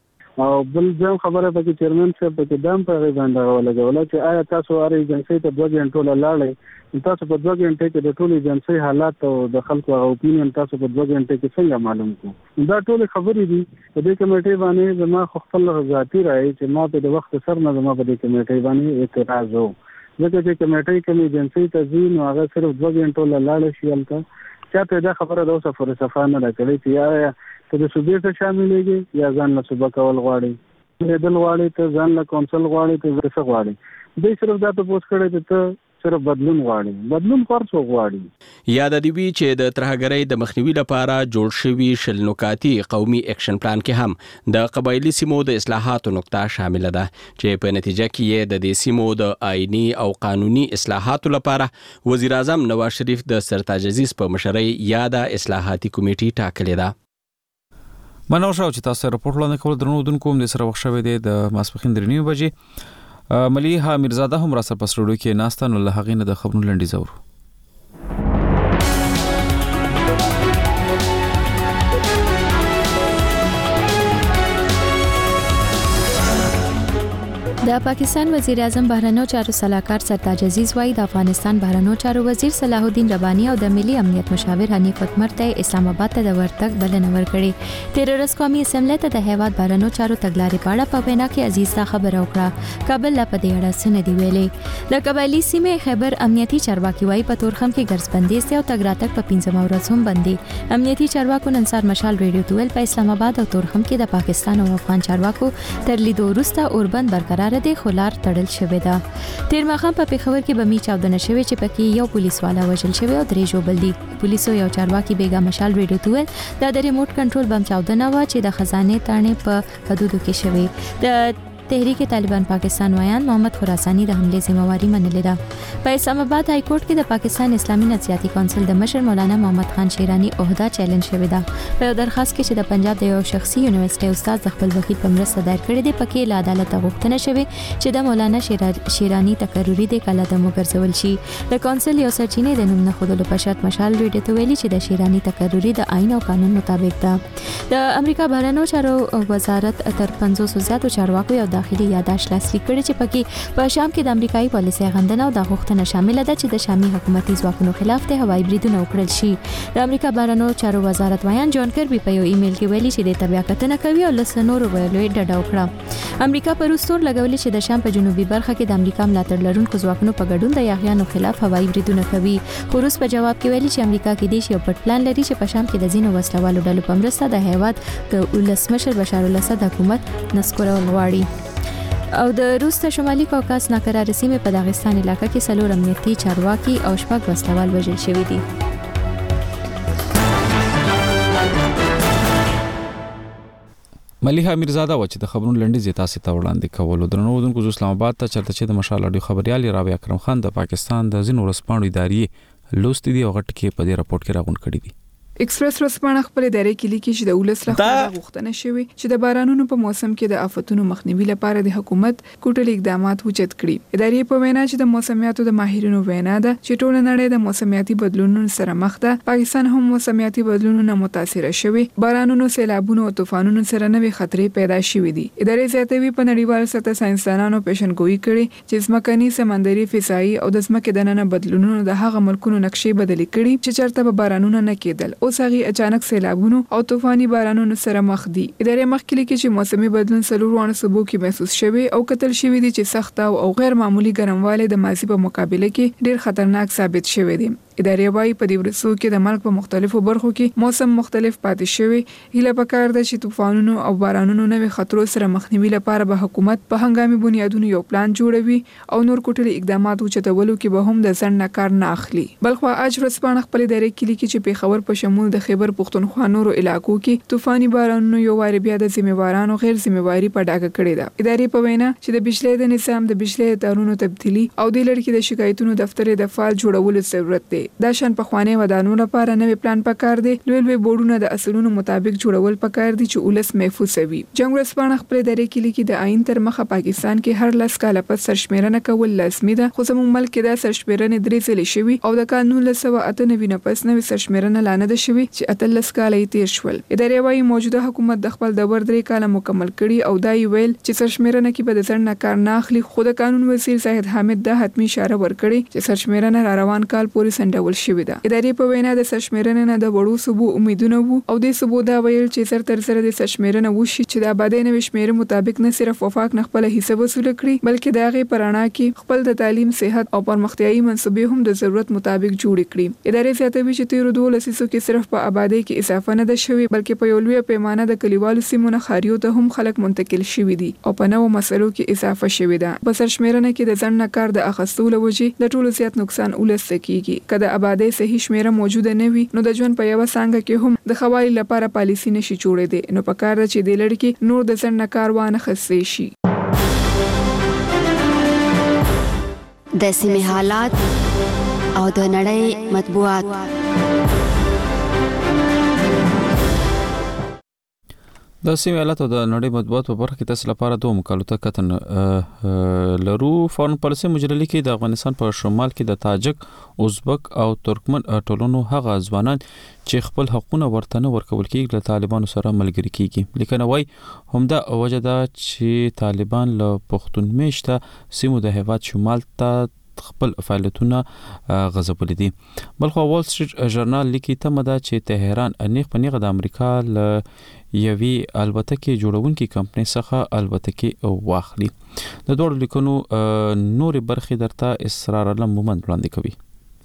او بل ځم خبره پکې چیرمن صاحب پکې دم په غوښنه ولګول چې آیا تاسو اړ ایجنسی ته دوه غنټو لاړې تاسو په دوه غنټه کې د ټول ایجنسی حالات او د خلکو اپینین تاسو په دوه غنټه کې څنګه معلوم کو دا ټول خبرې دي په دې کمیټې باندې زما خپل ذاتی رائے چې ما په د وخت سر نه زما په دې کمیټې باندې اعتراض وو ځکه چې کمیټې کوم ایجنسی ته ځین او هغه صرف دوه غنټو لاړې شي الته چاته دا خبره د اوسه فلسفه نه راکړي چې یا ته د صوبې ته شاملېږي یا ځان له صوبه کول غواړي دل غواړي ته ځان له کونسل غواړي ته څه غواړي دوی صرف دا ته پوښت کړی چې ته صرف بدلون غواړي بدلون فرص غواړي. یاد دی وی چې د ترهګرۍ د مخنیوي لپاره جوړ شوی شل نکاتي قومي اکشن پلان کې هم د قبایلی سیمو د اصلاحاتو نقطه شامل ده چې په نتیجه کې یې د دې سیمو د آئینی او قانوني اصلاحاتو لپاره وزیر اعظم نواز شریف د سرتاج عزیز په مشرۍ یاده اصلاحاتي کمیټه ټاکلې ده. منو شاو چې تاسو راپورټ لاندې کول درنو دونکو هم د سره وخت شوی دی د ماسپخین درنیو بجې ملیحه میرزاده هم را سره پسړو کې ناستانو له هغې نه د خبرونو لنډي زورو. د پاکستان وزیر اعظم بهرنیو چارو سلاکار سرتاج عزیز وايي د افغانستان بهرنیو چارو وزیر صلاح الدین ربانی او د ملي امنیت مشاور حنیف اتمر ته اسلام آباد ته د ورتګ بلنه ورکړې. تیرورست قومي اسمبلی ته د هیواد بهرنیو چارو تګلارې په اړه په وینا کې عزیز ته خبر وکړه. کابل لا په دې اړه څه نه دی ویلي. د قبایلی سیمې خیبر امنیتي چارواکي وايي په تورخم کې ګرځبندي سي او تګ راتګ په پنځم ورځ هم بندي. امنیتي چارواکو نن سهار مشال ریډیو ته ویل په اسلام آباد او تورخم کې د پاکستان او افغان چارواکو تر لیدو وروسته اوربند برقرار دي خو لار تړل شوې ده. تیر ماښام په پیښور کې بمی چاودنه شوې چې پکې یو پولیس والا وژل شوی او درې ژوبل دي. پولیسو یو چارواکي بیګا مشال ریډیو ته ویل دا د ریموټ کنټرول بم چاودنه و چې د خزانه تانې په حدودو کې شوې. د تحریک طالبان پاکستان ویان محمد خراسانی د حمله ذمہواری منلې ده. په اسلام آباد های کورټ کې د پاکستان اسلامي نظریاتي کونسل د مشر مولانا محمد خان شیرانی عہده چیلنج شوی ده. په یو درخواست کې چې د پنجاب د یو شخصي یونیورسيټي استاد د خپل وکیل په مرسته دایر کړی دی پکې له عدالت غوښتنه شوی چې د مولانا شیرانی تقرری د کله د مګرځول شي. د کونسل یو سرچینه د نوم نه خودلو په شرط مشال ریډیو ته ویلي چې د شیرانی تقرری د آئین او قانون مطابق ده. د امریکا بهرنیو چارو وزارت تر پنځوس زیاتو چارواکو یو داخلي یادداشت لاسلیک کړي چې پکې په شام کې د امریکایي پالیسۍ غندنه او د غوښتنه شامل ده چې د شامي حکومتي ځواکونو خلاف د هوایي بریدونه وکړل شي. د امریکا بهرنیو چارو وزارت ویان جان کربي په یو ایمیل کې ویلي چې د تبعیه کتنه کوي او له نورو ویلو ډډه وکړه. امریکا پر روستور لګولې چې د شام په جنوبي برخه کې د امریکا ملاتړ لرونکو ځواکونو په ګډون د یاغیانو خلاف هوایي بریدونه کوي. خو روس په جواب کې ویلي چې امریکا کې د شی په پلان لري چې په شام کې د ځینو وسلوالو ډلو په مرسته د هیواد د ولسمشر بشار الاسد حکومت نسکورول غواړي. او د روس ته شمالي کوکاس ناکراره سیمه په داغستان علاقې کې څلور امنیتي چارواکي او شپږ وسلوال وژل شوي دي. ملیحه میرزاده و چې د خبرونو لنډیز تاسو ته وړاندې کولو درنو دونکو اسلام آباد ته چرته چې د مشال اډیو خبريال رابعه اکرم خان د پاکستان د ځینو ورسپانو ادارې لوستي دي او غټ کې په دې راپورټ کې راغون کړی دي. ایکسپریس رسپانه خپل ادارې کې لیکي چې د ولس لخوا غوښتنه شوې چې د بارانونو په موسم کې د آفتونو مخنیوي لپاره د حکومت کوټلي اقدامات وجد کړي. ادارې په وینا چې د موسمیاتو د ماهرینو وینا ده چې ټول نړۍ د موسمیاتي بدلونونو سره مخ ده. پاکستان هم موسمیاتي بدلونونو متاثر شوی. بارانونو، سیلابونو او طوفانونو سره نوې خطرې پیدا شوې دي. ادارې زیاتوي په نړیوال سطح ساينسدانانو پیشنګوئی کړي چې ځمکني، سمندري، فضایي او د ځمکې دننه بدلونونو د هغه ملکونو نقشې بدلې کړي چې چرته به بارانونه نه کېدل. اوس هغه اچانک سیلابونو او طوفاني بارانونو سره مخ دي. ادارې مخکې لیکي چې موسمي بدلون څلور صوبو کې محسوس شوی او کتل شوی دي چې سخت او غیر معمولی ګرموالی د ماضي په مقابله کې ډیر خطرناک ثابت شوی دی. ادارې وايي په دې ورځو کې د ملک په مختلفو برخو کې موسم مختلف پاتې شوی. هیله پکار ده چې طوفانونو او بارانونو نوې خطرونو سره مخنیوي لپاره به حکومت په هنګامي بنیادونو یو پلان جوړوي او نور کوټلي اقدامات وچتولو کې به هم د ځن نه کار نه اخلي. بلخو اج ورځپاڼه خپل ادارې کې لیکي چې پیښور په شمول د خیبر پښتونخوا نورو علاقو کې طوفاني بارانونو یو واری بیا د ذمہوارانو غیر ذمہواری په ډاګه کړې ده. ادارې په وینا چې د بجلی د نظام د بجلی تارونو تبدیلی او د لړکی د شکایتونو دفتر د فعال جوړولو ضرورت دی. دا شان په خوانې ودانو لپاره نوې پلان پکار دی. لوی لوی بورډونه د اصولونو مطابق جوړول پکار دي چې ولس محفوظ وي. جنگ ورځپاڼه خپل ادارې کې لیکي د آئین تر مخه پاکستان کې هر لاس کال پس سرشمیرنه کول لازمي ده. خو زموږ ملک کې دا سرشمیرنه درې ځلې شوي او د قانون له سوه اته نوي نه پس نوې سرشمیرنه لا نه ده شوي چې اتلس کال یې تیر شول. ادارې وايي موجوده حکومت د خپل دور درې کال مکمل کړي او دا یې ویل چې سرشمیرنه کې به د ځن نه کار نه اخلي. خو د قانون وزیر زاهد حامد دا حتمی اشاره ورکړي چې سرشمیرنه را روان کال پورې لنډول شوې ده. ادارې په وینا د سرشمیرنې نه د وړو صوبو امیدونه وو او د صوبو دا ویل چې سر تر سره د سرشمیرنه وشي چې د آبادۍ نوې شمیرې مطابق نه صرف وفاق نه خپل حصہ وصول کړي بلکې د هغې په رڼا کې خپل د تعلیم، صحت او پرمختیایي منصوبې هم د ضرورت مطابق جوړ کړي. ادارې زیاتوي چې تیرو دوه لسیزو کې صرف په آبادۍ کې اضافه نه ده شوې بلکې په یو لوی پیمانه د کلیوالو سیمو نه ښاریو ته هم خلک منتقل شوي دي او په نوو مسلو کې اضافه شوې ده. په سرشمیرنه کې د ځنډ نه کار د اخیستو له وجې د ټولو زیات نقصان ولسته کیږي. که د آبادۍ صحیح شمیره موجوده نه وي نو د ژوند په یوه څانګه کې هم د ښه والي لپاره پالیسي نشي جوړېدی. نو پکار ده چې دې لړ کې نور د ځنډ نه کار وانخیستی شي. د سیمې حالات او د نړۍ مطبوعات. د سیمې حالات او د نړۍ مطبوعات په برخه کې تاسو لپاره دوه مقالو ته کتن لرو. فارن پالیسي مجله کې د افغانستان په شمال کې د تاجک، ازبک او ترکمن ټولنو هغه ځوانان چې خپل حقوقونه ورته نه ورکول کېږي له طالبانو سره ملګري کیږي. لیکنه وايي همدا وجه ده چې طالبان له پښتون میشته سیمو د هیواد شمال ته خپل فعالیتونه غځولي دي. بلخو وال سټریټ ژورنال لیکي تمه ده چې تهران انیق پنیغه د امریکا له یوي البتکې جوړونکي کمپنۍ څخه البتکې واخلي. د دوړو لیکونو نور برخې درته اسرار علم مومند وړاندې کوي.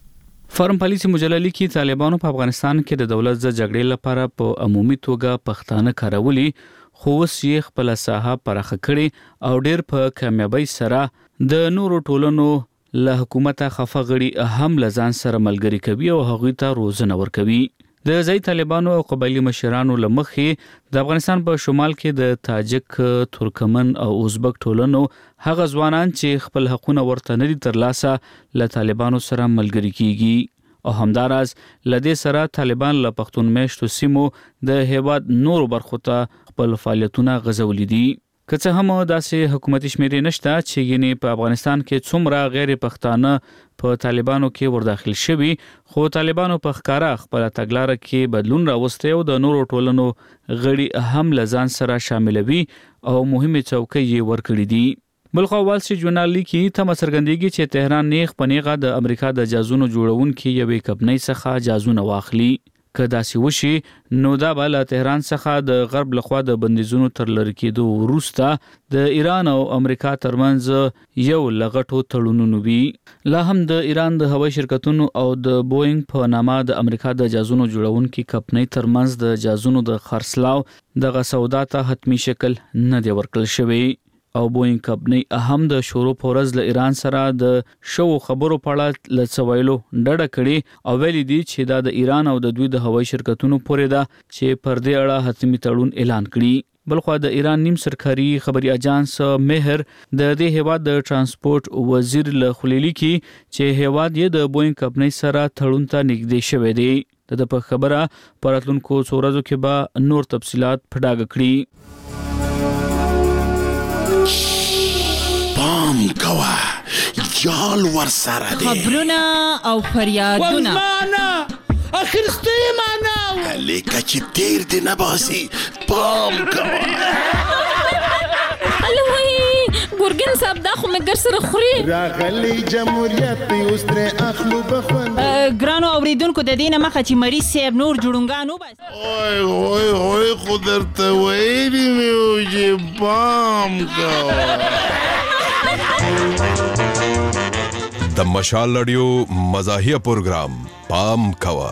فارن پالیسي مجله لیکي طالبانو په افغانستان کې د دولت د جګړې لپاره په عمومي توګه پښتانه کارولي خو اوس یې خپل ساحه پراخه کړي او ډېر په کامیابۍ سره د نورو ټولنو له حکومت خفه غړي هم لزان سره ملګری کوي او هغوی ته روزنه ورکوي. د ځای طالبانو او قبایلی مشرانو لمخې د افغانستان په شمال کې د تاجک، ترکمن او ازبک ټولنو هغه ځوانان چې خپل حقوقونه ورته نه دي ترلاسه له طالبانو سره ملګری کیږي او همداراز لدې سره طالبان له پښتون میشتو سیمو د هیواد نورو برخو ته خپل فعالیتونه غځولي دي. که څه هم داسې حکومتي شمیرې نشته چې ګینې په افغانستان کې څومره غیر پښتانه په طالبانو کې ورداخل شوي خو طالبانو په ښکاره خپل تګلاره کې بدلون راوستی او د نورو ټولنو غړي هم لزان سره شاملوي او مهمه چوکۍ یې ورکړي دي. بلخو وال سټریټ ژورنال لیکي تمه څرګندېږي چې تهران نیغ په نیغه د امریکا د جازونو جوړونکي یوې کمپنۍ څخه جازونه واخلي. که داسې وشي نو دا به له تهران څخه د غرب لخوا د بندیزونو تر لرې کېدو وروسته د ایران او امریکا ترمنځ یو لغټو تړونونه وي. لا هم د ایران د هوایي شرکتونو او د بوینګ په نامه د امریکا د جازونو جوړونکي کمپنۍ ترمنځ د جازونو د خرڅلاو دغه سودا ته حتمی شکل نه دی ورکړل شوی او بوینګ کمپنۍ هم د شروع پورز له ایران سره د شو خبرو په اړه لڅویلو ډډه کړي او ویلي دي چې دا د ایران او د دوی د هوایي شرکتونو پورې ده چې پر دې اړه حتمی تړون اعلان کړي. بلخو د ایران نیم سرکاري خبري اجانس مهر د دې هیواد د ترانسپورت وزیر له خلیلی کې چې هیواد یې د بوینګ کمپنۍ سره تړون ته نږدې شوی دی. د په خبره پراتلونکو څو ورځو کې به نور تفصيلات پډاګ کړي. پام کوا جال ور سره دی خبرونه او فریادونه والمانا اخرستی معنا لیکه چې تیر دی نباسي پام کوا الوی ګورګن صاحب دا خو مګر سره خوري راغلی جمهوریت اوس تر اخلو بخوند ګرانو اوریدونکو د دینه مخه چې مریض صاحب نور جوړونګانو بس اوه اوه اوه قدرت ویلی میو چې پام کوا. د مشال رادیو مزاحیه پروګرام پام کوا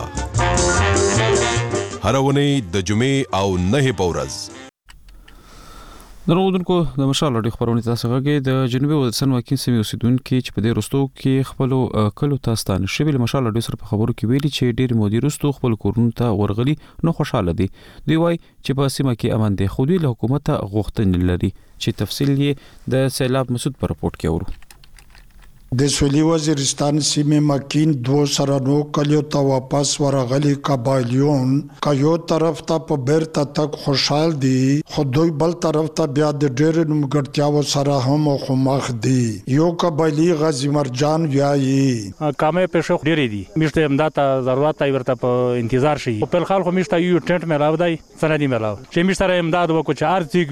هر ونی د جمعې او نه پورز. دروغونکو د مشال رادیو خبرونه تاسو غږی د جنوبي وزیرستان واکین سیمې اوسیدونکو چې په دې رستو کې خپل کلو تاستان شوی له مشال رادیو سره په خبرو کې ویلي چې ډېر مودي رستو خپل کورونو ته ورغلي نو خوشاله دي. دوی وايي چې په سیمه کې امن دي خو دوی له حکومت غوښتنې لري چې تفصیل یې د سیلاب مسعود په رپورت کې اورو. د سویلي وزیرستان سیمې مکین دو سرانو کلیو ته واپس ورغلي قبایلیون که یو طرف ته په بیرته تک خوشحال دي خو دوی بل طرف ته بیا د ډېرو نیمګړتیاو سره هم مخامخ دي. یو قبایلي غازي مرجان وایي کامې پېښې ډېرې دي میشته امداد ته ضرورت دی ورته په انتظار شي په خپل خلکو میشته یو ټنټ ملاو دی سندي ملاو چې میشته امداد وکړي چې ارزيګ وي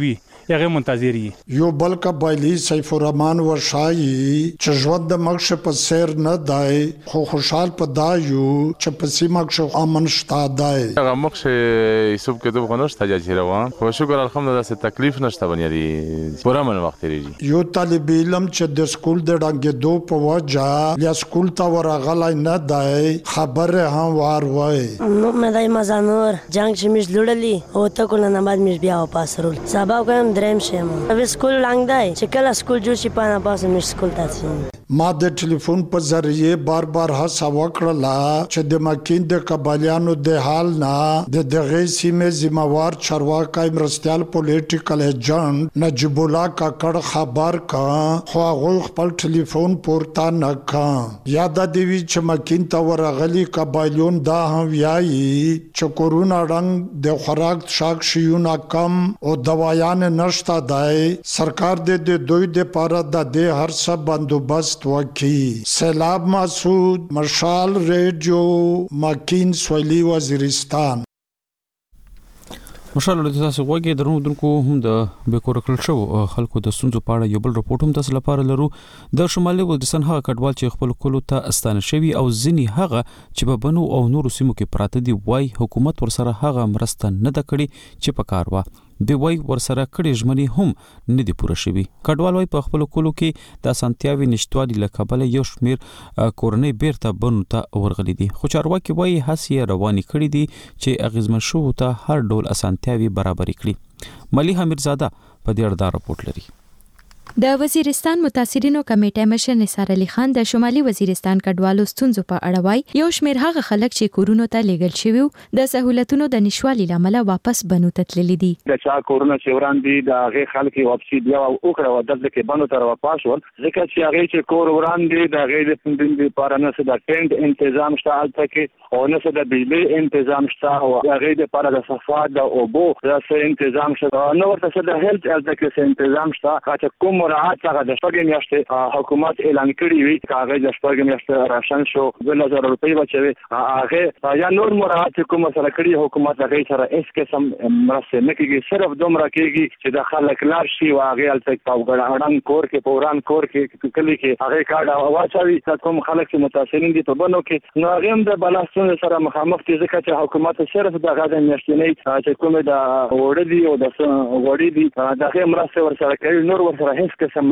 هغه منتظر دي. یو بل قبایلی سیف الرحمن ورشای چې ژوند د مخ په سیر نه دی خو خوشحال په دایو چې په سیمه کې امن شته دی. هغه مخ یوسف کتب خنوش تاجی روان خو شکر الحمدلله څه تکلیف نشته باندې پورا من وخت لري. یو طالب علم چې د سکول د ډنګ دو په وجه یا سکول ته ورغلای نه دی خبره هم وار وای. نو مې دای مزانور جنگ چې مش لړلی او ته کول نه بعد مش بیا واپس رول سبب کوم دریم شم. اوی سکول لنګ دی چې کله سکول جوړ شي پانه پاس مش سکول ته ځم. ما د ټلیفون په ذریعے بار بار هڅه وکړه چې د مکین د قبایلیانو د حال نه د دغه سیمې ذمہوار چارواکي مرستيال پولیټیکل ایجنټ نجیب الله کاکړ خبر کا خو هغه خپل ټلیفون پورته نه کا. یاد دی چې مکین ته ورغلي قبایلیون دا هم ویایي چې کورونا رنګ د خوراک شاک شیونه کم او دوايان نشته دی. سرکار د دوی د پاره د دې هر څه بندوبست وکی. سیلاب مسعود مشال ریډیو مکین سویلی وزیرستان. مشال له تاسو وګورئ درنو دونکو هم د بیکور کړل شو خلکو د سنځو پاړه یو بل رپورټ هم تاسو لپاره لرو. د شمالي وزیرستان هغه کډوال چې خپل کولو ته استانه شوی او ځنی هغه چې په بنو او نورو سیمو کې پراته دي وای حکومت ورسره هغه مرسته نه د کړی چې په کار وا دی وای ورسره کړي ژمنې هم نه دي پوره شوی. کډوال وای په خپل کولو کې د سانتیاوي نشټوالي لکبل یو شمیر کورنۍ بیرته بنو ته ورغلي دي خو چارواکي وای هڅې رواني کړي دي چې اغیزمن شو ته هر ډول اسانتیاوي برابر کړي. ملیحه میرزاده په دې اړه راپورټ لري. د وزیرستان متاثرینو کمیټه مشر نثار علي خان د شمالي وزیرستان کډوالو ستونزو په اړه وایي یو شمیر هغه خلک چې کورونو ته لیږل شوي د سہولتونو د نشوالي لامل واپس بنو ته تللي دي. د چا کورونه چې وړاندې د هغه خلک واپسی بیا وکړه او د ځکه بنو ته واپس ول ځکه چې هغه چې کور وړاندې د هغه د فندین لپاره نه څه د ټینټ تنظیم شته البته کې او نه څه د بجلی تنظیم شته او هغه د لپاره د صفات د اوبو د څه تنظیم شته نو ورته څه د هیلث البته کې تنظیم شته چې کوم مراعات هغه د شپږ میاشتې حکومت اعلان کړی وي هغه د شپږ میاشتې راشن شو د لزر روپۍ بچوي هغه یا نور مراعات کوم سره کړی حکومت هغه سره اس قسم مرسته نه کیږي صرف دومره کیږي چې د خلک لار شي او هغه الته پاوګړ اړن کور کې پوران کور کې کلی کې هغه کارډ واچوي کوم خلک چې متاثرین دي په بنو کې نو هغه هم د بلاستون سره مخامخ دي ځکه چې حکومت صرف د غاډه میاشتنی چې کوم د وړ دي او د وړ دي دغه مرسته ورسره کوي نور ورسره هیڅ قسم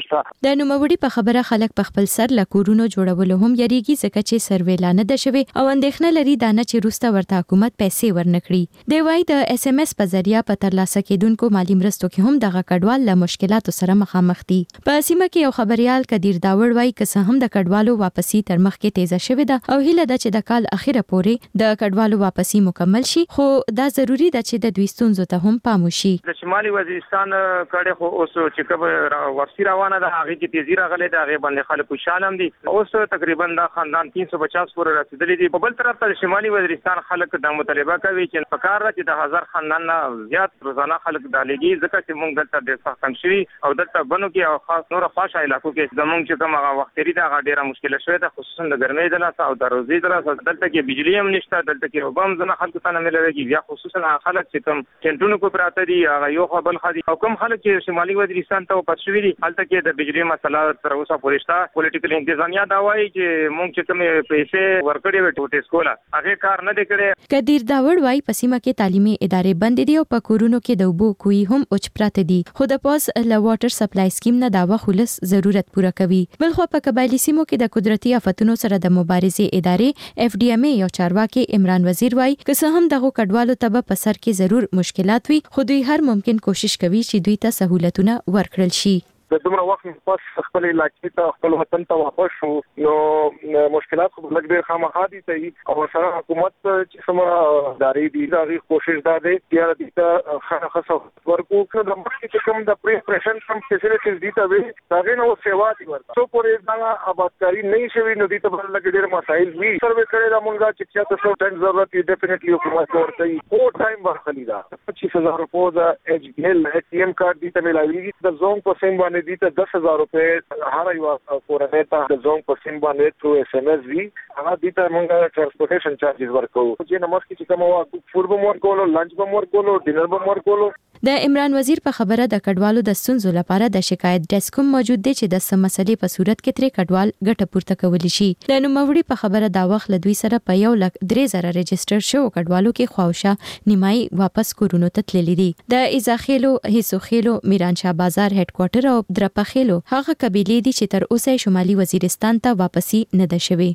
د نوموړي په خبره خلک په خپل سر لکورونو جوړولو هم یریږي ځکه چې سروې لانه ده شوی او اندېښنه لري دانه چې روسته ورته حکومت پیسې ورنکړي. دی وايي د اس ام اس په ذریعہ په ترلاسه کېدونکو مالی مرستو کې هم دغه کډوال له مشکلاتو سره مخامخ دي. په سیمه کې یو خبريال کدیر داوړ وايي که هم د کډوالو واپسی تر مخ کې تیزه شوې ده او هیله ده چې د کال اخیره پورې د کډوالو واپسی مکمل شي خو دا ضروری ده چې د دوی ستونزو ته هم پام وشي. د شمالي وزیرستان کډه خو اوس چې کوم ورسی روانه ده هغه کې تیزی راغله ده هغه باندې خلک خوشاله هم دي اوس تقریبا دا خاندان تین سو پچاس پورې رسیدلې دي. په بل طرف ته شمالي وزیرستان خلک د مطالبه کوي چې په کار راځي د هزار خاندان نه زیات روزانه خلک دالېږي ځکه چې موږ دلته ډېر سخت هم شوي او دلته بنو کې او خاص نور خاصه علاقو کې زموږ چې کوم هغه وخت لري دا ډېره مشکله شوې ده خصوصا د ګرمۍ د لاسه او د روزي د لاسه دلته کې بجلی هم نشته دلته کې وبم زنه خلکو ته نه ملوي بیا خصوصا خلک چې کوم ټینټونو کو پراته دي هغه یو خپل خدي او کوم خلک چې شمالي وزیرستان ته پښوی دي هلته کې د بجلی مسله تر اوسه پورې شته. پولیټیکل انتظامیه دا وایي چې موږ چې کوم پیسې ورکړې وې ټوټه سکولا هغه کار نه دی کړی. کدیر داوړ وايي په سیمه کې تعلیمي ادارې بند دي او په کورونو کې د اوبو کوي هم اوچ پراته دي خو د پاس ل واټر سپلای سکیم نه دا وخلص ضرورت پوره کوي. بل خو په قبایلی سیمو کې د قدرتي آفتونو سره د مبارزې ادارې اف ډي ام ای یو چارواکي عمران وزیر وايي که څه هم دغه کډوالو ته په سر کې ضرور مشکلات وي خو دوی هر ممکن کوشش کوي چې دوی ته سہولتونه ورکړل شي. د دومره وخت پس خپل علاقې ته خپل وطن ته واپس شو نو مشکلات خو لږ ډېر خامخا دي صحیح او سره حکومت چې سم داري دي دا غي کوشش دا دی چې د دې خاصه ورکو چې د مخکې چې کوم د پریپریشن کوم فیسیلیټیز دي ته وي دا غي نو سیوا دي ورته سو پورې دا آبادکاری نه شوي نو دې ته بل لږ ډېر مسایل وي سروې کړي دا مونږه چې چې تاسو ټایم ضرورت دی ډیفینیټلی حکومت ورته او ټایم ورخلی دا پچیس هزار روپو دا ایچ ډي ایل ای ټي ایم کارت دي ته ملایوي د زون په سیم باندې پورې دي ته دس هزار روپۍ هر یو کورنۍ ته د زونګ په سیم باندې تھرو اس ام اس وی هغه دي ته موږ ټرانسپورټیشن چارجز ورکو چې نماز کې چې کوم وخت فور به مور کولو لنچ به مور کولو ډینر به مور کولو. د عمران وزیر په خبره د کډوالو د ستونزو لپاره د شکایت ډیسک موجود دی چې د سم مسلې په صورت کې ترې کډوال ګټه پورته کولی شي. د نوموړي په خبره دا وخت له دوی سره په یو لک درې زره رجستر شو کډوالو کې خواوشه نیمای واپس کورونو ته تللي دي. د ایزاخیلو هیڅوخیلو میرانشاه بازار هډ کوارټر او درپخیلو هغه قبیلې دي چې تر اوسه شمالي وزیرستان ته واپسی نه ده شوې.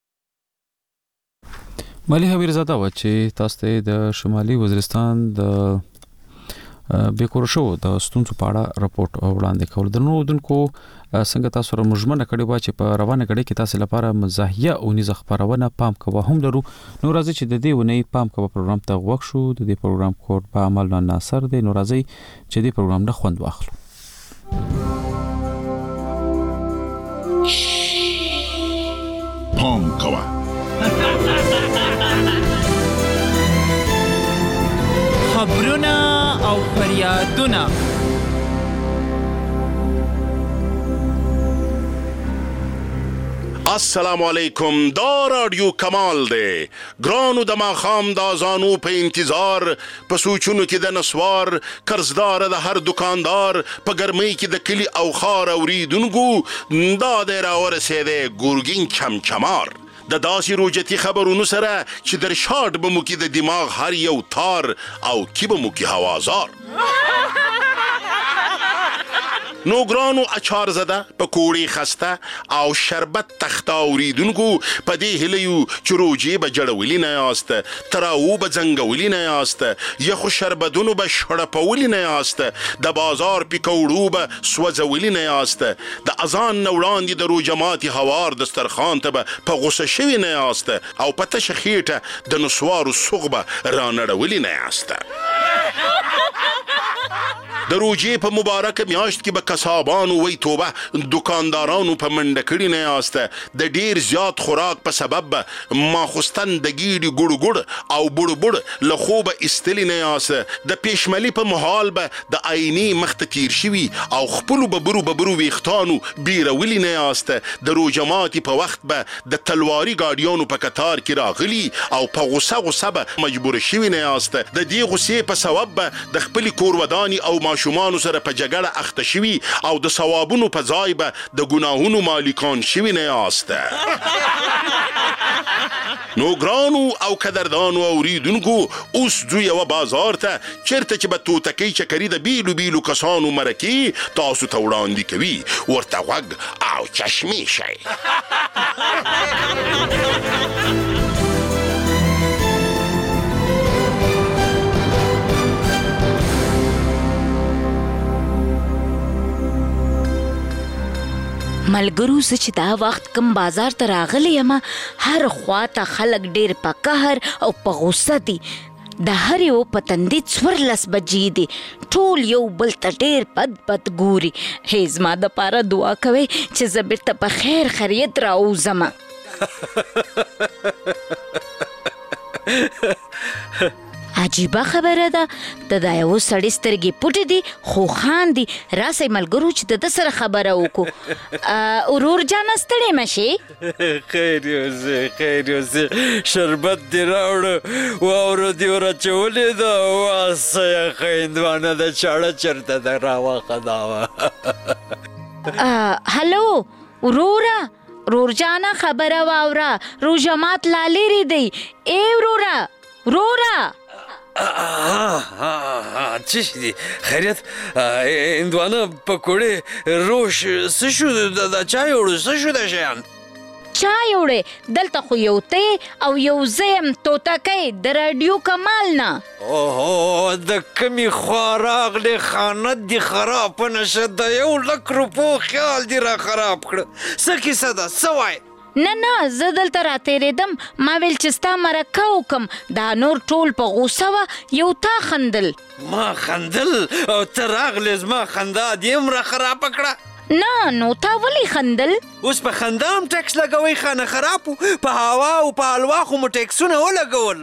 ملي حمیرزاده و چې تاسو ته د شمالي وزیرستان د بیکور شو د ستونزو په اړه راپورټ وړاندې کول. د نورو دونکو څنګه تاسو سره مجمنه کړي و چې په روانه غړي کې تاسو لپاره مزاحیه او نيزه خبرونه پام کوه هم لرو. نو راځي چې د دې ونې پام کوه پروګرام ته وښ شو. د دې پروګرام کوډ په عمل نه ناصر دی. نو راځي چې دې پروګرام نه خوند واخلو. پام کوه خبرونه او فریادونه السلام علیکم. دا رادیو کمال دی. ګرانو د ماښام د اذانو په انتظار په سوچونو کې د نسوار قرضدار د هر دکاندار په ګرمۍ کې د کلی او ښار اوریدونکو دا دی راورسېدی ګورګین چمچمار د داسې روجتي خبرونو سره چې در شاټ به مو کې د دماغ هر یو تار او کی به مو کې هوازار. نو ګرانو اچار زده په کوړی خسته او شربت تخته اوریدونکو په دې هلیو چې روجي به جړولي نه یاست تراو به زنګولي نه یاست یخو شربتونو به شړپولي نه یاست د بازار پکوړو به سوځولي نه یاست د اذان نه وړاندې د روجماتي هوار دسترخوان ته به په غوسه شوي نه یاست او په تشه خېټه د نسوارو سوغ به رانړولي نه یاست. د روجې په مبارک میاشت کې به کسابانو وی توبه دکاندارانو په منډه کړي نه یاست د ډیر زیات خوراک په سبب به ماخوستن د ګیډې ګوړ ګوړ او بوړ بوړ له خوبه ایستلي نه یاست د پیشملي په محال به د آینې مخته تیر شوي او خپلو ببرو ببرو ویښتانو بیرولي نه یاست د روجماتي په وخت به د تلواري ګاډیانو په کتار کې راغلي او په غوسه غوسه به مجبور شوي نه یاست د دې غوسې په سبب به د خپلې کورودانې او ماشومانو سره په جګړه اخته شوي او د ثوابونو په ځای به د ګناهونو مالکان شوي نه یاست. نو ګرانو او قدردانو اوریدونکو اوس ځو یوه بازار ته چیرته چې به توتکۍ چکري د بیلو بیلو کسانو مرکې تاسو ته وړاندې کوي ورته غوږ او چشمې شئ. ملګرو زه چې دا وخت کم بازار ته راغلی یم هر خوا ته خلک ډېر په قهر او په غوسه دي د هر یو په تندي څوارلس بجې دي ټول یو بل ته ډېر بد بد ګوري. هی زما دپاره دعا کوئ چې زه بیرته په خیر خیریت راوځم. عجیبه خبره ده د دا یو سړي سترګې پټې دي خو خاندي. راسئ ملګرو چې د ده سره خبره وکړو. ورور جانه ستړی مه شې. خیر یوسې خیر یوسې شربت دې راوړه واوره دې ورچولې ده واسه یخه هندوانه د چاړه چېرته ده راواخه دا وه. هلو وروره ورور جانه خبره واوره روژه مات لا لرې دی. ای وروره وروره څه شي دي خیریت هندوانه پکوړې روش څه شو دا چا یوړو څه شو دا شیان چا یوړې دلته خو یو ته او یو زه یم توتکۍ د راډیو کمال نه. اوهو د کمې خوا راغلې خانت دې خراب نشه د یو لک روپو خیال دې را خراب کړه. څه کیسه ده څه وایې؟ نه نه زه دلته راتېرېدم ما ویل چې ستا مرکه وکم دا نور ټول په غوسه وه یو تا خندل. ما خندل او ته راغلې زما خندا دې هم را خرابه کړه. نه نو تا ولې خندل؟ اوس په خندا هم ټکس لګوئ خانه خرابو. په هوا او په حلوا خو مو ټکسونه ولګول.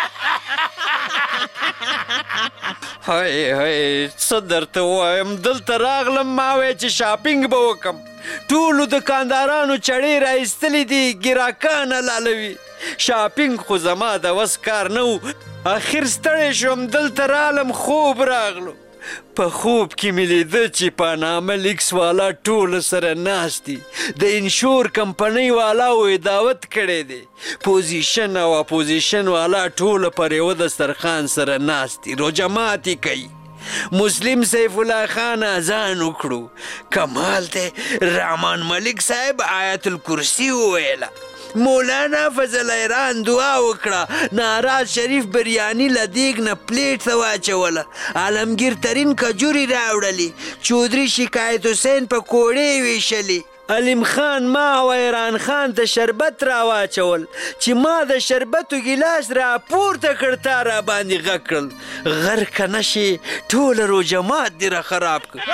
هی هی څه درته ووایم، دلته راغلم ما وی چې شاپینګ به وکم. ټولو دکاندارانو چړې راایستلې دي، ګراکان لالوي. شاپینګ خو زما د وس کار نه و. اخر ستړی شوم، دلته رالم، خوب راغلو. په خوب کې مې لیده چې پانامه لیکس والا ټول سره ناست دي. د انشور کمپنۍ والا وې دعوت کړی دی. پوزیشن او اپوزیشن والا ټول پر یوه دسترخوان سره ناست دي، روژه ماتې کوي. مسلم سیف الله خان اذان وکړو. کمال دی، رحمان ملک صاحب آیت الکرسی وویله. مولانا فضل ایران دعا وکړه. ناراض شریف بریانی له دیګ نه پلیټ ته واچوله. عالمگیر ترین کجوري راوړلې. چودري شکایت حسین په کوړې ویشلې. علیم خان ما او ایران خان ته شربت را واچول چې ما د شربتو ګیلاس را پورته کړ، تا را باندې غږ کړل. غر که نشي ټوله روژه مات دې را خراب کړ.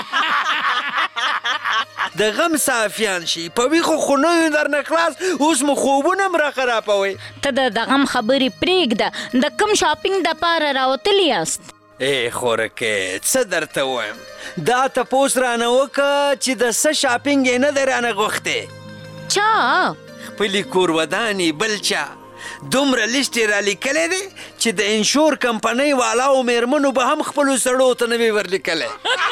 د غم صافیان شي، په ویښو خونیو درنه خلاص، اوس مو خوبونه هم را خرابوئ. ته د غم خبرې پرېږده، د کوم شاپینګ دپاره راوتلي یاست؟ ای خورکې څه درته ووایم، دا تپوس رانه وکړه چې د څه شاپینګ یې نه دی رانه غوښتی. چا؟ خپلې کورودانې بل چا. دومره لیست یې رالیکلی دی چې د انشور کمپنۍ والاو میرمنو به هم خپلو سړو ته نه وي ورلیکلی.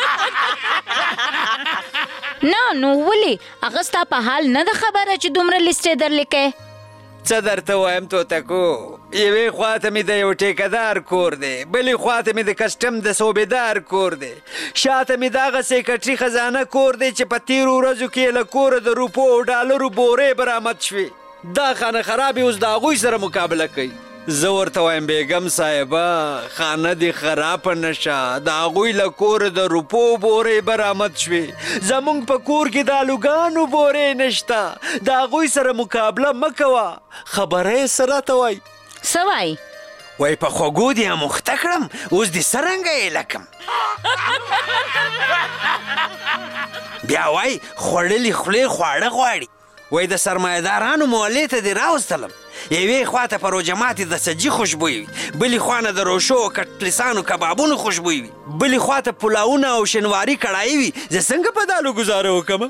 نه نو ولې؟ هغه ستا په حال نه ده خبره چې دومره لیست یې درلیکی؟ څه درته وایم توتکو، یوې خواته مې د یو ټیکهدار کور دی، بلې خواته مې د کسټم د صوبېدار کور دی، شاته مې د هغه سیکرټري خزانه کور دی چې په تېرو ورځو کې یې له کوره د روپو او ډالرو بورې برآمد شوې. دا خانه خرابې اوس د هغوی سره مقابله کوي. زه ورته وایم بیګم صاحبه خانه دې خرابه نشه، د هغوی له کوره د روپو بورې برآمد شوې. زمونږ په کور کې د الوګانو بورې نشته، د هغوی سره مقابله مه کوه. خبره یې څه راته وایي؟ څه وایي؟ وایي په خوږو دې اموخته کړم، اوس دې څرنګه یې لکم. بیا وایي خوړلي خولې خواړه غواړي. وایي د سرمایهدارانو محلې ته دې راوستلم. یوې خواته په روژه ماتې د سجي خوشبوی وي، بلې خوا نه د روشو او کټپلیسانو کبابونو خوشبوی وي، بلې خواته پلاونه او شنواري کړایي وي. زه څنګه په دالو ګزاره وکړم؟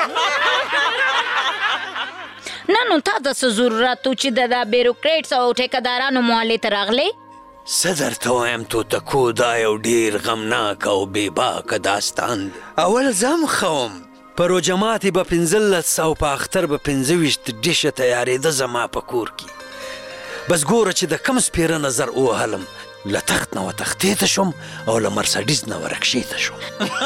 نه نو تا د څه ضرورت و چې د دا بیروکریټس او ټیکهدارانو محلې ته راغلی؟ څه درته وایم توتکو، دا یو ډېر غمناک او بېباکه داستان دی. اول زه هم ښه وم، په روژه ماتې به پنځلس او په اختر به پنځه ویشت ډیشه تیارېده زما په کور کې. بس ګوره چې د کم سپېره نظر ووهلم، له تخت نه وتښتېته شوم او له مرسډیز نه ورکښېته شوم.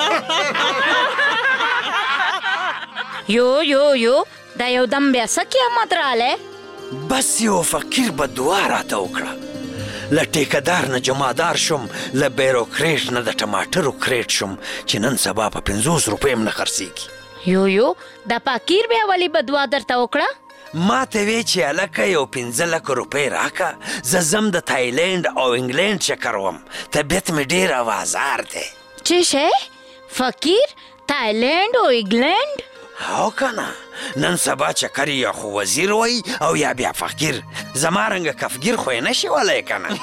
یو یو یو دا یو دم بیا څه قیامت رالی؟ بس یو فقیر به دعا راته وکړه. له ټیکهدار نه جمعدار شوم، له بیروکریټ نه د ټماټرو کریټ شوم چې نن سبا په پنځوس روپۍ هم نه خرڅېږي. یو یو دا فقیر بیا ولې بدوا درته وکړه؟ ما ته وی چې هلکه یو پنځه لکه روپۍ راکه، زه ځم د تایلنډ او انګلینډ چکر وم، طبیعت مې ډېر اوازار دی. چې شی؟ فقیر؟ تایلنډ او انګلینډ؟ هو که نه، نن سبا چکر یا خو وزیر وی او یا بیا فقیر. زما رنګه کفګیر خو یې نشي ولی که نه.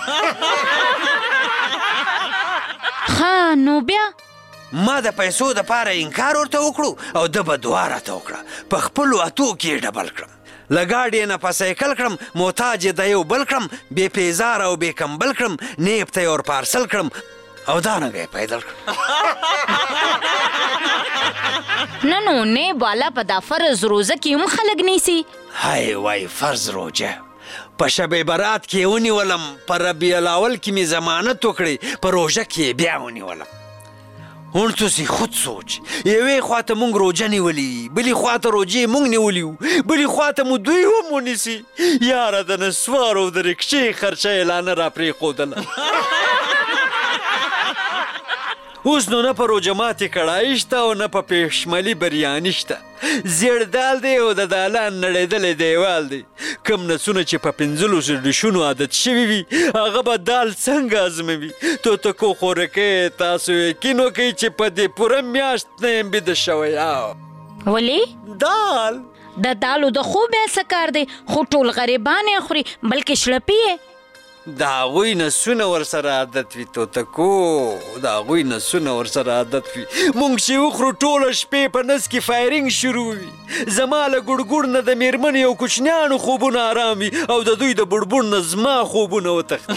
ښه نو بیا؟ ما د پیسو دپاره انکار ورته وکړو او ده به دعا راته وکړه. په خپلو اتو کې یې ډبل کړم، له گاډي یې نه پسایکل کړم، محتاج یې د یو بل کړم، بې پیزار او بې کمبل کړم، نیب ته یې ور پارسل کړم او دارنګه یې پیدل کړم. نه نو نیب والا په دا فرض روزه کې هم خلک نیسي؟ هی وای فرض روژه په شب برات کې ونیولم، په ربیع الاول کې مې ضمانت وکړی، په روژه کې بیا ونیولم. هون تو سی خود سوچ، یوې خواته مونږ روژه نیولي، بلې خواته روژې مونږ نیولي وو، بلې خواته مو دوی هم ونیسي. یاره د نسوارو د رکشې خرچه یې لا نه را پرېښودله. اوس نو نه په روژه ماتې کړایي شته او نه په پېشملي بریاني شته. زیړ دال دی او د دالان نړېدلی دیوال دی. کم نسونه چې په پنځلسو ډشونو عادت شوي وي هغه به دال څنګه ازموي. توتکو خورکۍ تاسو یقین وکئ چې په دې پوره میاشت نه یم بیده شوی. ولې؟ دال د دالو د خوب یې څه کار دی؟ خو ټول غریبان یې خوري بلکې شړپي یې. د هغوی نسونه ورسره عادت وي توتکو، د هغوی نسونه ورسره عادت وي. موږ چې وخورو ټوله شپې په نس کې فایرنګ شروع وي. زما له ګوړګوړ نه د میرمنې او کوچنیانو خوبونه آرام وي او د دوی د بړبړ نه زما خوبونه وتښتي.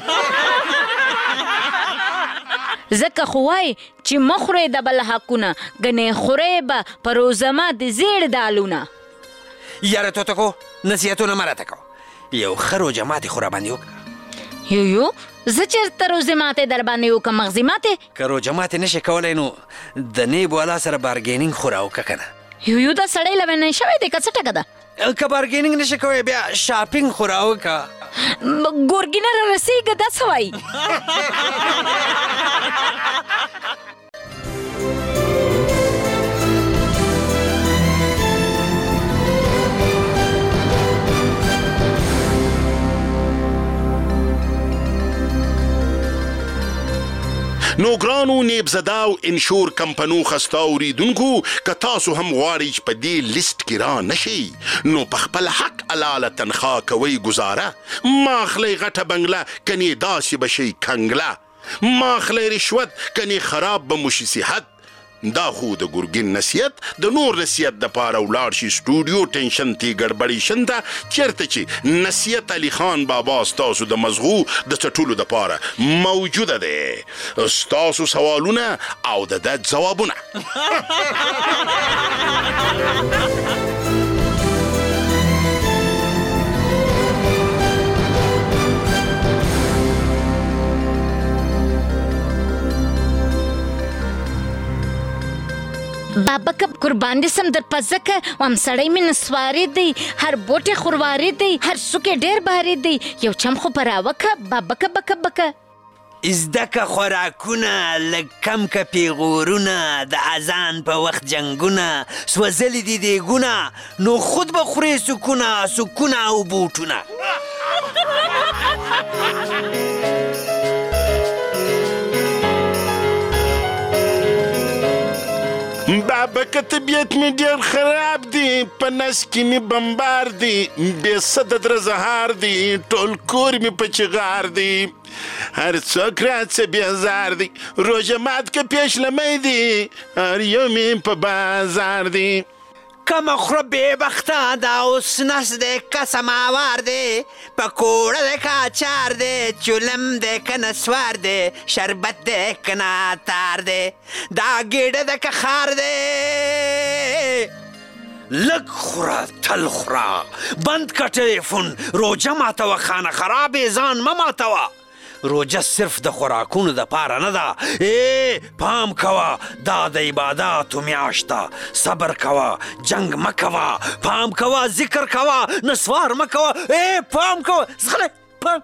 ځکه خو وایي چې مه خورئ د بل حقونه، ګنې خورئ به په روزه مات د زیړ دالونه. یاره توتکو نصیحتونه مه راته کوه. یو ښه روژه ماتې خو راباندې وکړه. یو یو زه چېرته روژې ماتې در باندې وکړم مغزي ماتې؟ که روژه ماتې نشې کولی نو د نیب والا سره بارګینینګ خو راوکړه که نه. یو یو دا سړی لوینی شوی دی که څه ټکه ده؟ که بارګینینګ نشې کوی بیا شاپینګ خو راوکړه. ګورګینه را رسېږه دا څه وایي؟ نو ګرانو نیب زده او انشور کمپنو خسته اوریدونکو که تاسو هم غواړئ چې په دې لیست کې را نشئ نو په خپل حق حلاله تنخواه کوئ ګزاره. ما اخلی غټه بنګله کنې داسې به شئ کنګله. ما اخلی رشوت کنې خراب به مو شي صحت. دا خو د ګرګین نصیحت د نور نصیحت دپاره ولاړ شي سټوډیو ټینشن تی ګډبډیشن ته چیرته چې نصیحت علي خان بابا ستاسو د مزغو د څټلو دپاره موجوده دی. ستاسو سوالونه او د ده ځوابونه. بابا کب قربان دې سم در پزکه وام سړی مې نسوارې دی هر بوټې خوروارې دی هر څوکې ډېر بارې دی یو چم خو په راوکه بابا که بکه بکه زده که خوراکونه لږ کم که پیغورونه د اذان په وخت جنګونه سوځلي دي دیګونه نو خود به خورې سکونه سکونه او بوټونه. بابا که طبیعت می ډېر خراب دی په نس کې می بمبار دی بې صده در زهار دی ټول کور می په چغار دی هر څوک راڅه بیزار دی روژه مات که پیشلمی دی هر یو می په بازار دی. کم خوره بېبخته دا اوس نس دی قسم آوار دی پکوړه دی که اچار دی چولم دی که نسوار دی شربت دی که ناتار دی دا ګېډه دی که خار دی لږ خوره تل خوره بند که ټلیفون روژه ماتوه خانه خرابې ځان مه ماتوه. روژه صرف د خوراکونو د پاره نه ده. ای پام کوه دا د عباداتو میاشت ده صبر کوه جنگ مه کوه پام کوه ذکر کوه نسوار مه کوه ای پام کوه زغلی پام.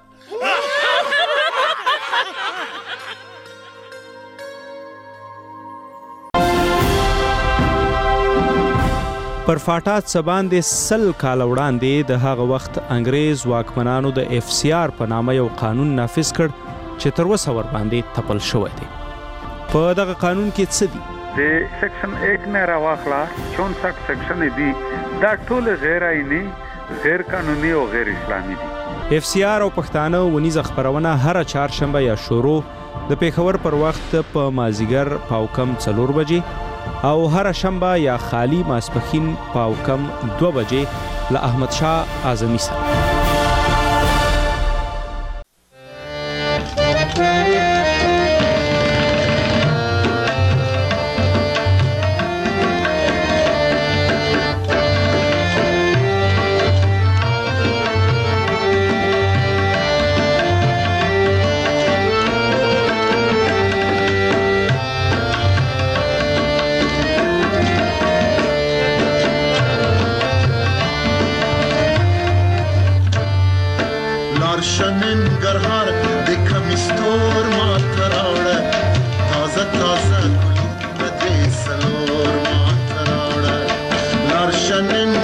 پر فاټا څه باندې سل کاله وړاندې د هغه وخت انګریز واکمنانو د اف سی آر په نامه یو قانون نافذ کړ چې تر اوسه ورباندې تپل شوی دی. په دغه قانون کې څه دي؟ د سیکشن ایک نه راواخله چونسઠ سیکشن دي دا ټول غیر آئینی غیر قانوني او غیر اسلامي دي. اف سی آر او پښتانه ونیزه خپرونه هر چهارشنبه یا شروع د پیښور پر وخت په مازیګر پاو کم څلور بجې او هر شنبه یا خالی ماسپخین پاو کم دو بجې له احمد شاه اعظمي سره. ننګرهار د کمیستور ماته راوړه تازه تازه سلور ما تراړه لار شنن